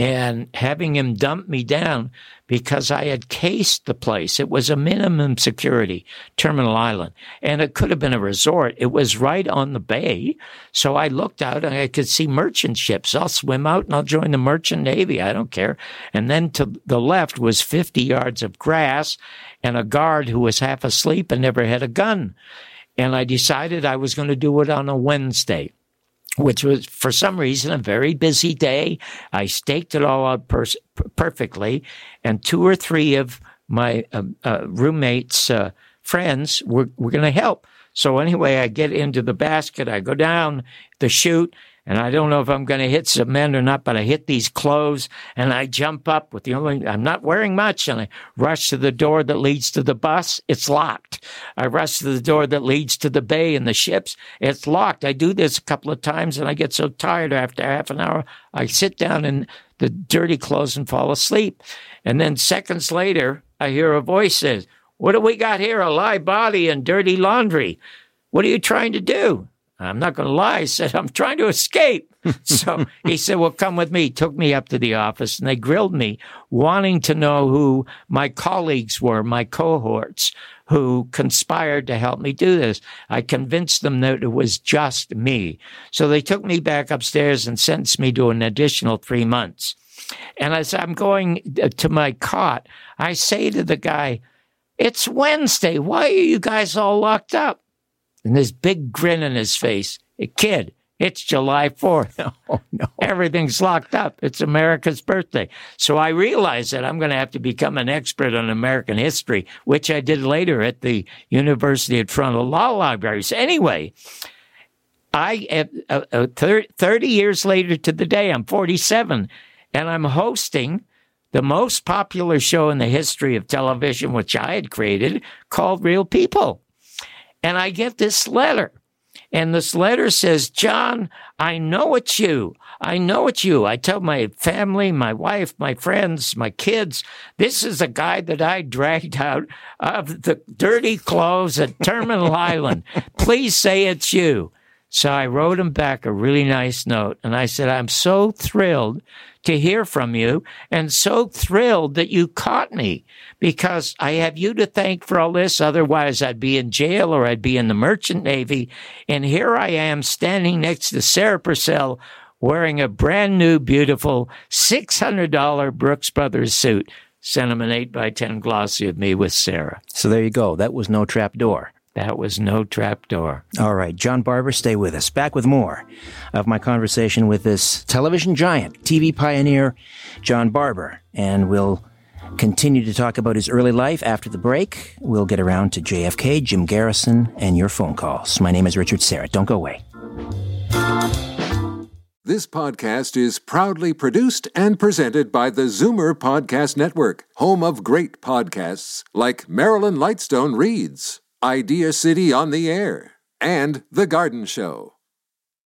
and having him dump me down because I had cased the place. It was a minimum security, Terminal Island, and it could have been a resort. It was right on the bay, so I looked out and I could see merchant ships. I'll swim out and I'll join the merchant navy. I don't care. And then to the left was 50 yards of grass and a guard who was half asleep and never had a gun. And I decided I was going to do it on a Wednesday, which was, for some reason, a very busy day. I staked it all out perfectly, and 2 or 3 of my roommates' friends were going to help. So anyway, I get into the basket, I go down the chute, and I don't know if I'm going to hit some men or not, but I hit these clothes, and I jump up with I'm not wearing much, and I rush to the door that leads to the bus. It's locked. I rush to the door that leads to the bay and the ships. It's locked. I do this a couple of times, and I get so tired after half an hour, I sit down in the dirty clothes and fall asleep. And then seconds later, I hear a voice says, "What do we got here? A live body and dirty laundry. What are you trying to do?" I'm not going to lie. I said, "I'm trying to escape." So he said, "Well, come with me." He took me up to the office, and they grilled me, wanting to know who my colleagues were, my cohorts, who conspired to help me do this. I convinced them that it was just me. So they took me back upstairs and sentenced me to an additional 3 months. And as I'm going to my cot, I say to the guy, "It's Wednesday. Why are you guys all locked up?" And this big grin on his face. "Hey, kid, it's July 4th. Oh, no. Everything's locked up. It's America's birthday." So I realized that I'm going to have to become an expert on American history, which I did later at the University of Toronto Law Libraries. Anyway, 30 years later to the day, I'm 47, and I'm hosting the most popular show in the history of television, which I had created, called Real People. And I get this letter. And this letter says, "John, I know it's you. I know it's you." I tell my family, my wife, my friends, my kids, this is a guy that I dragged out of the dirty clothes at Terminal Island. Please say it's you. So I wrote him back a really nice note. And I said, "I'm so thrilled to hear from you and so thrilled that you caught me, because I have you to thank for all this. Otherwise, I'd be in jail or I'd be in the Merchant Navy. And here I am standing next to Sarah Purcell wearing a brand new, beautiful $600 Brooks Brothers suit." Sent him an 8x10 glossy of me with Sarah. So there you go. That was no trap door. That was no trap door. All right, John Barber, stay with us. Back with more of my conversation with this television giant, TV pioneer, John Barber. And we'll continue to talk about his early life after the break. We'll get around to JFK, Jim Garrison, and your phone calls. My name is Richard Syrett. Don't go away. This podcast is proudly produced and presented by the Zoomer Podcast Network, home of great podcasts like Marilyn Lightstone Reads, Idea City on the Air, and The Garden Show.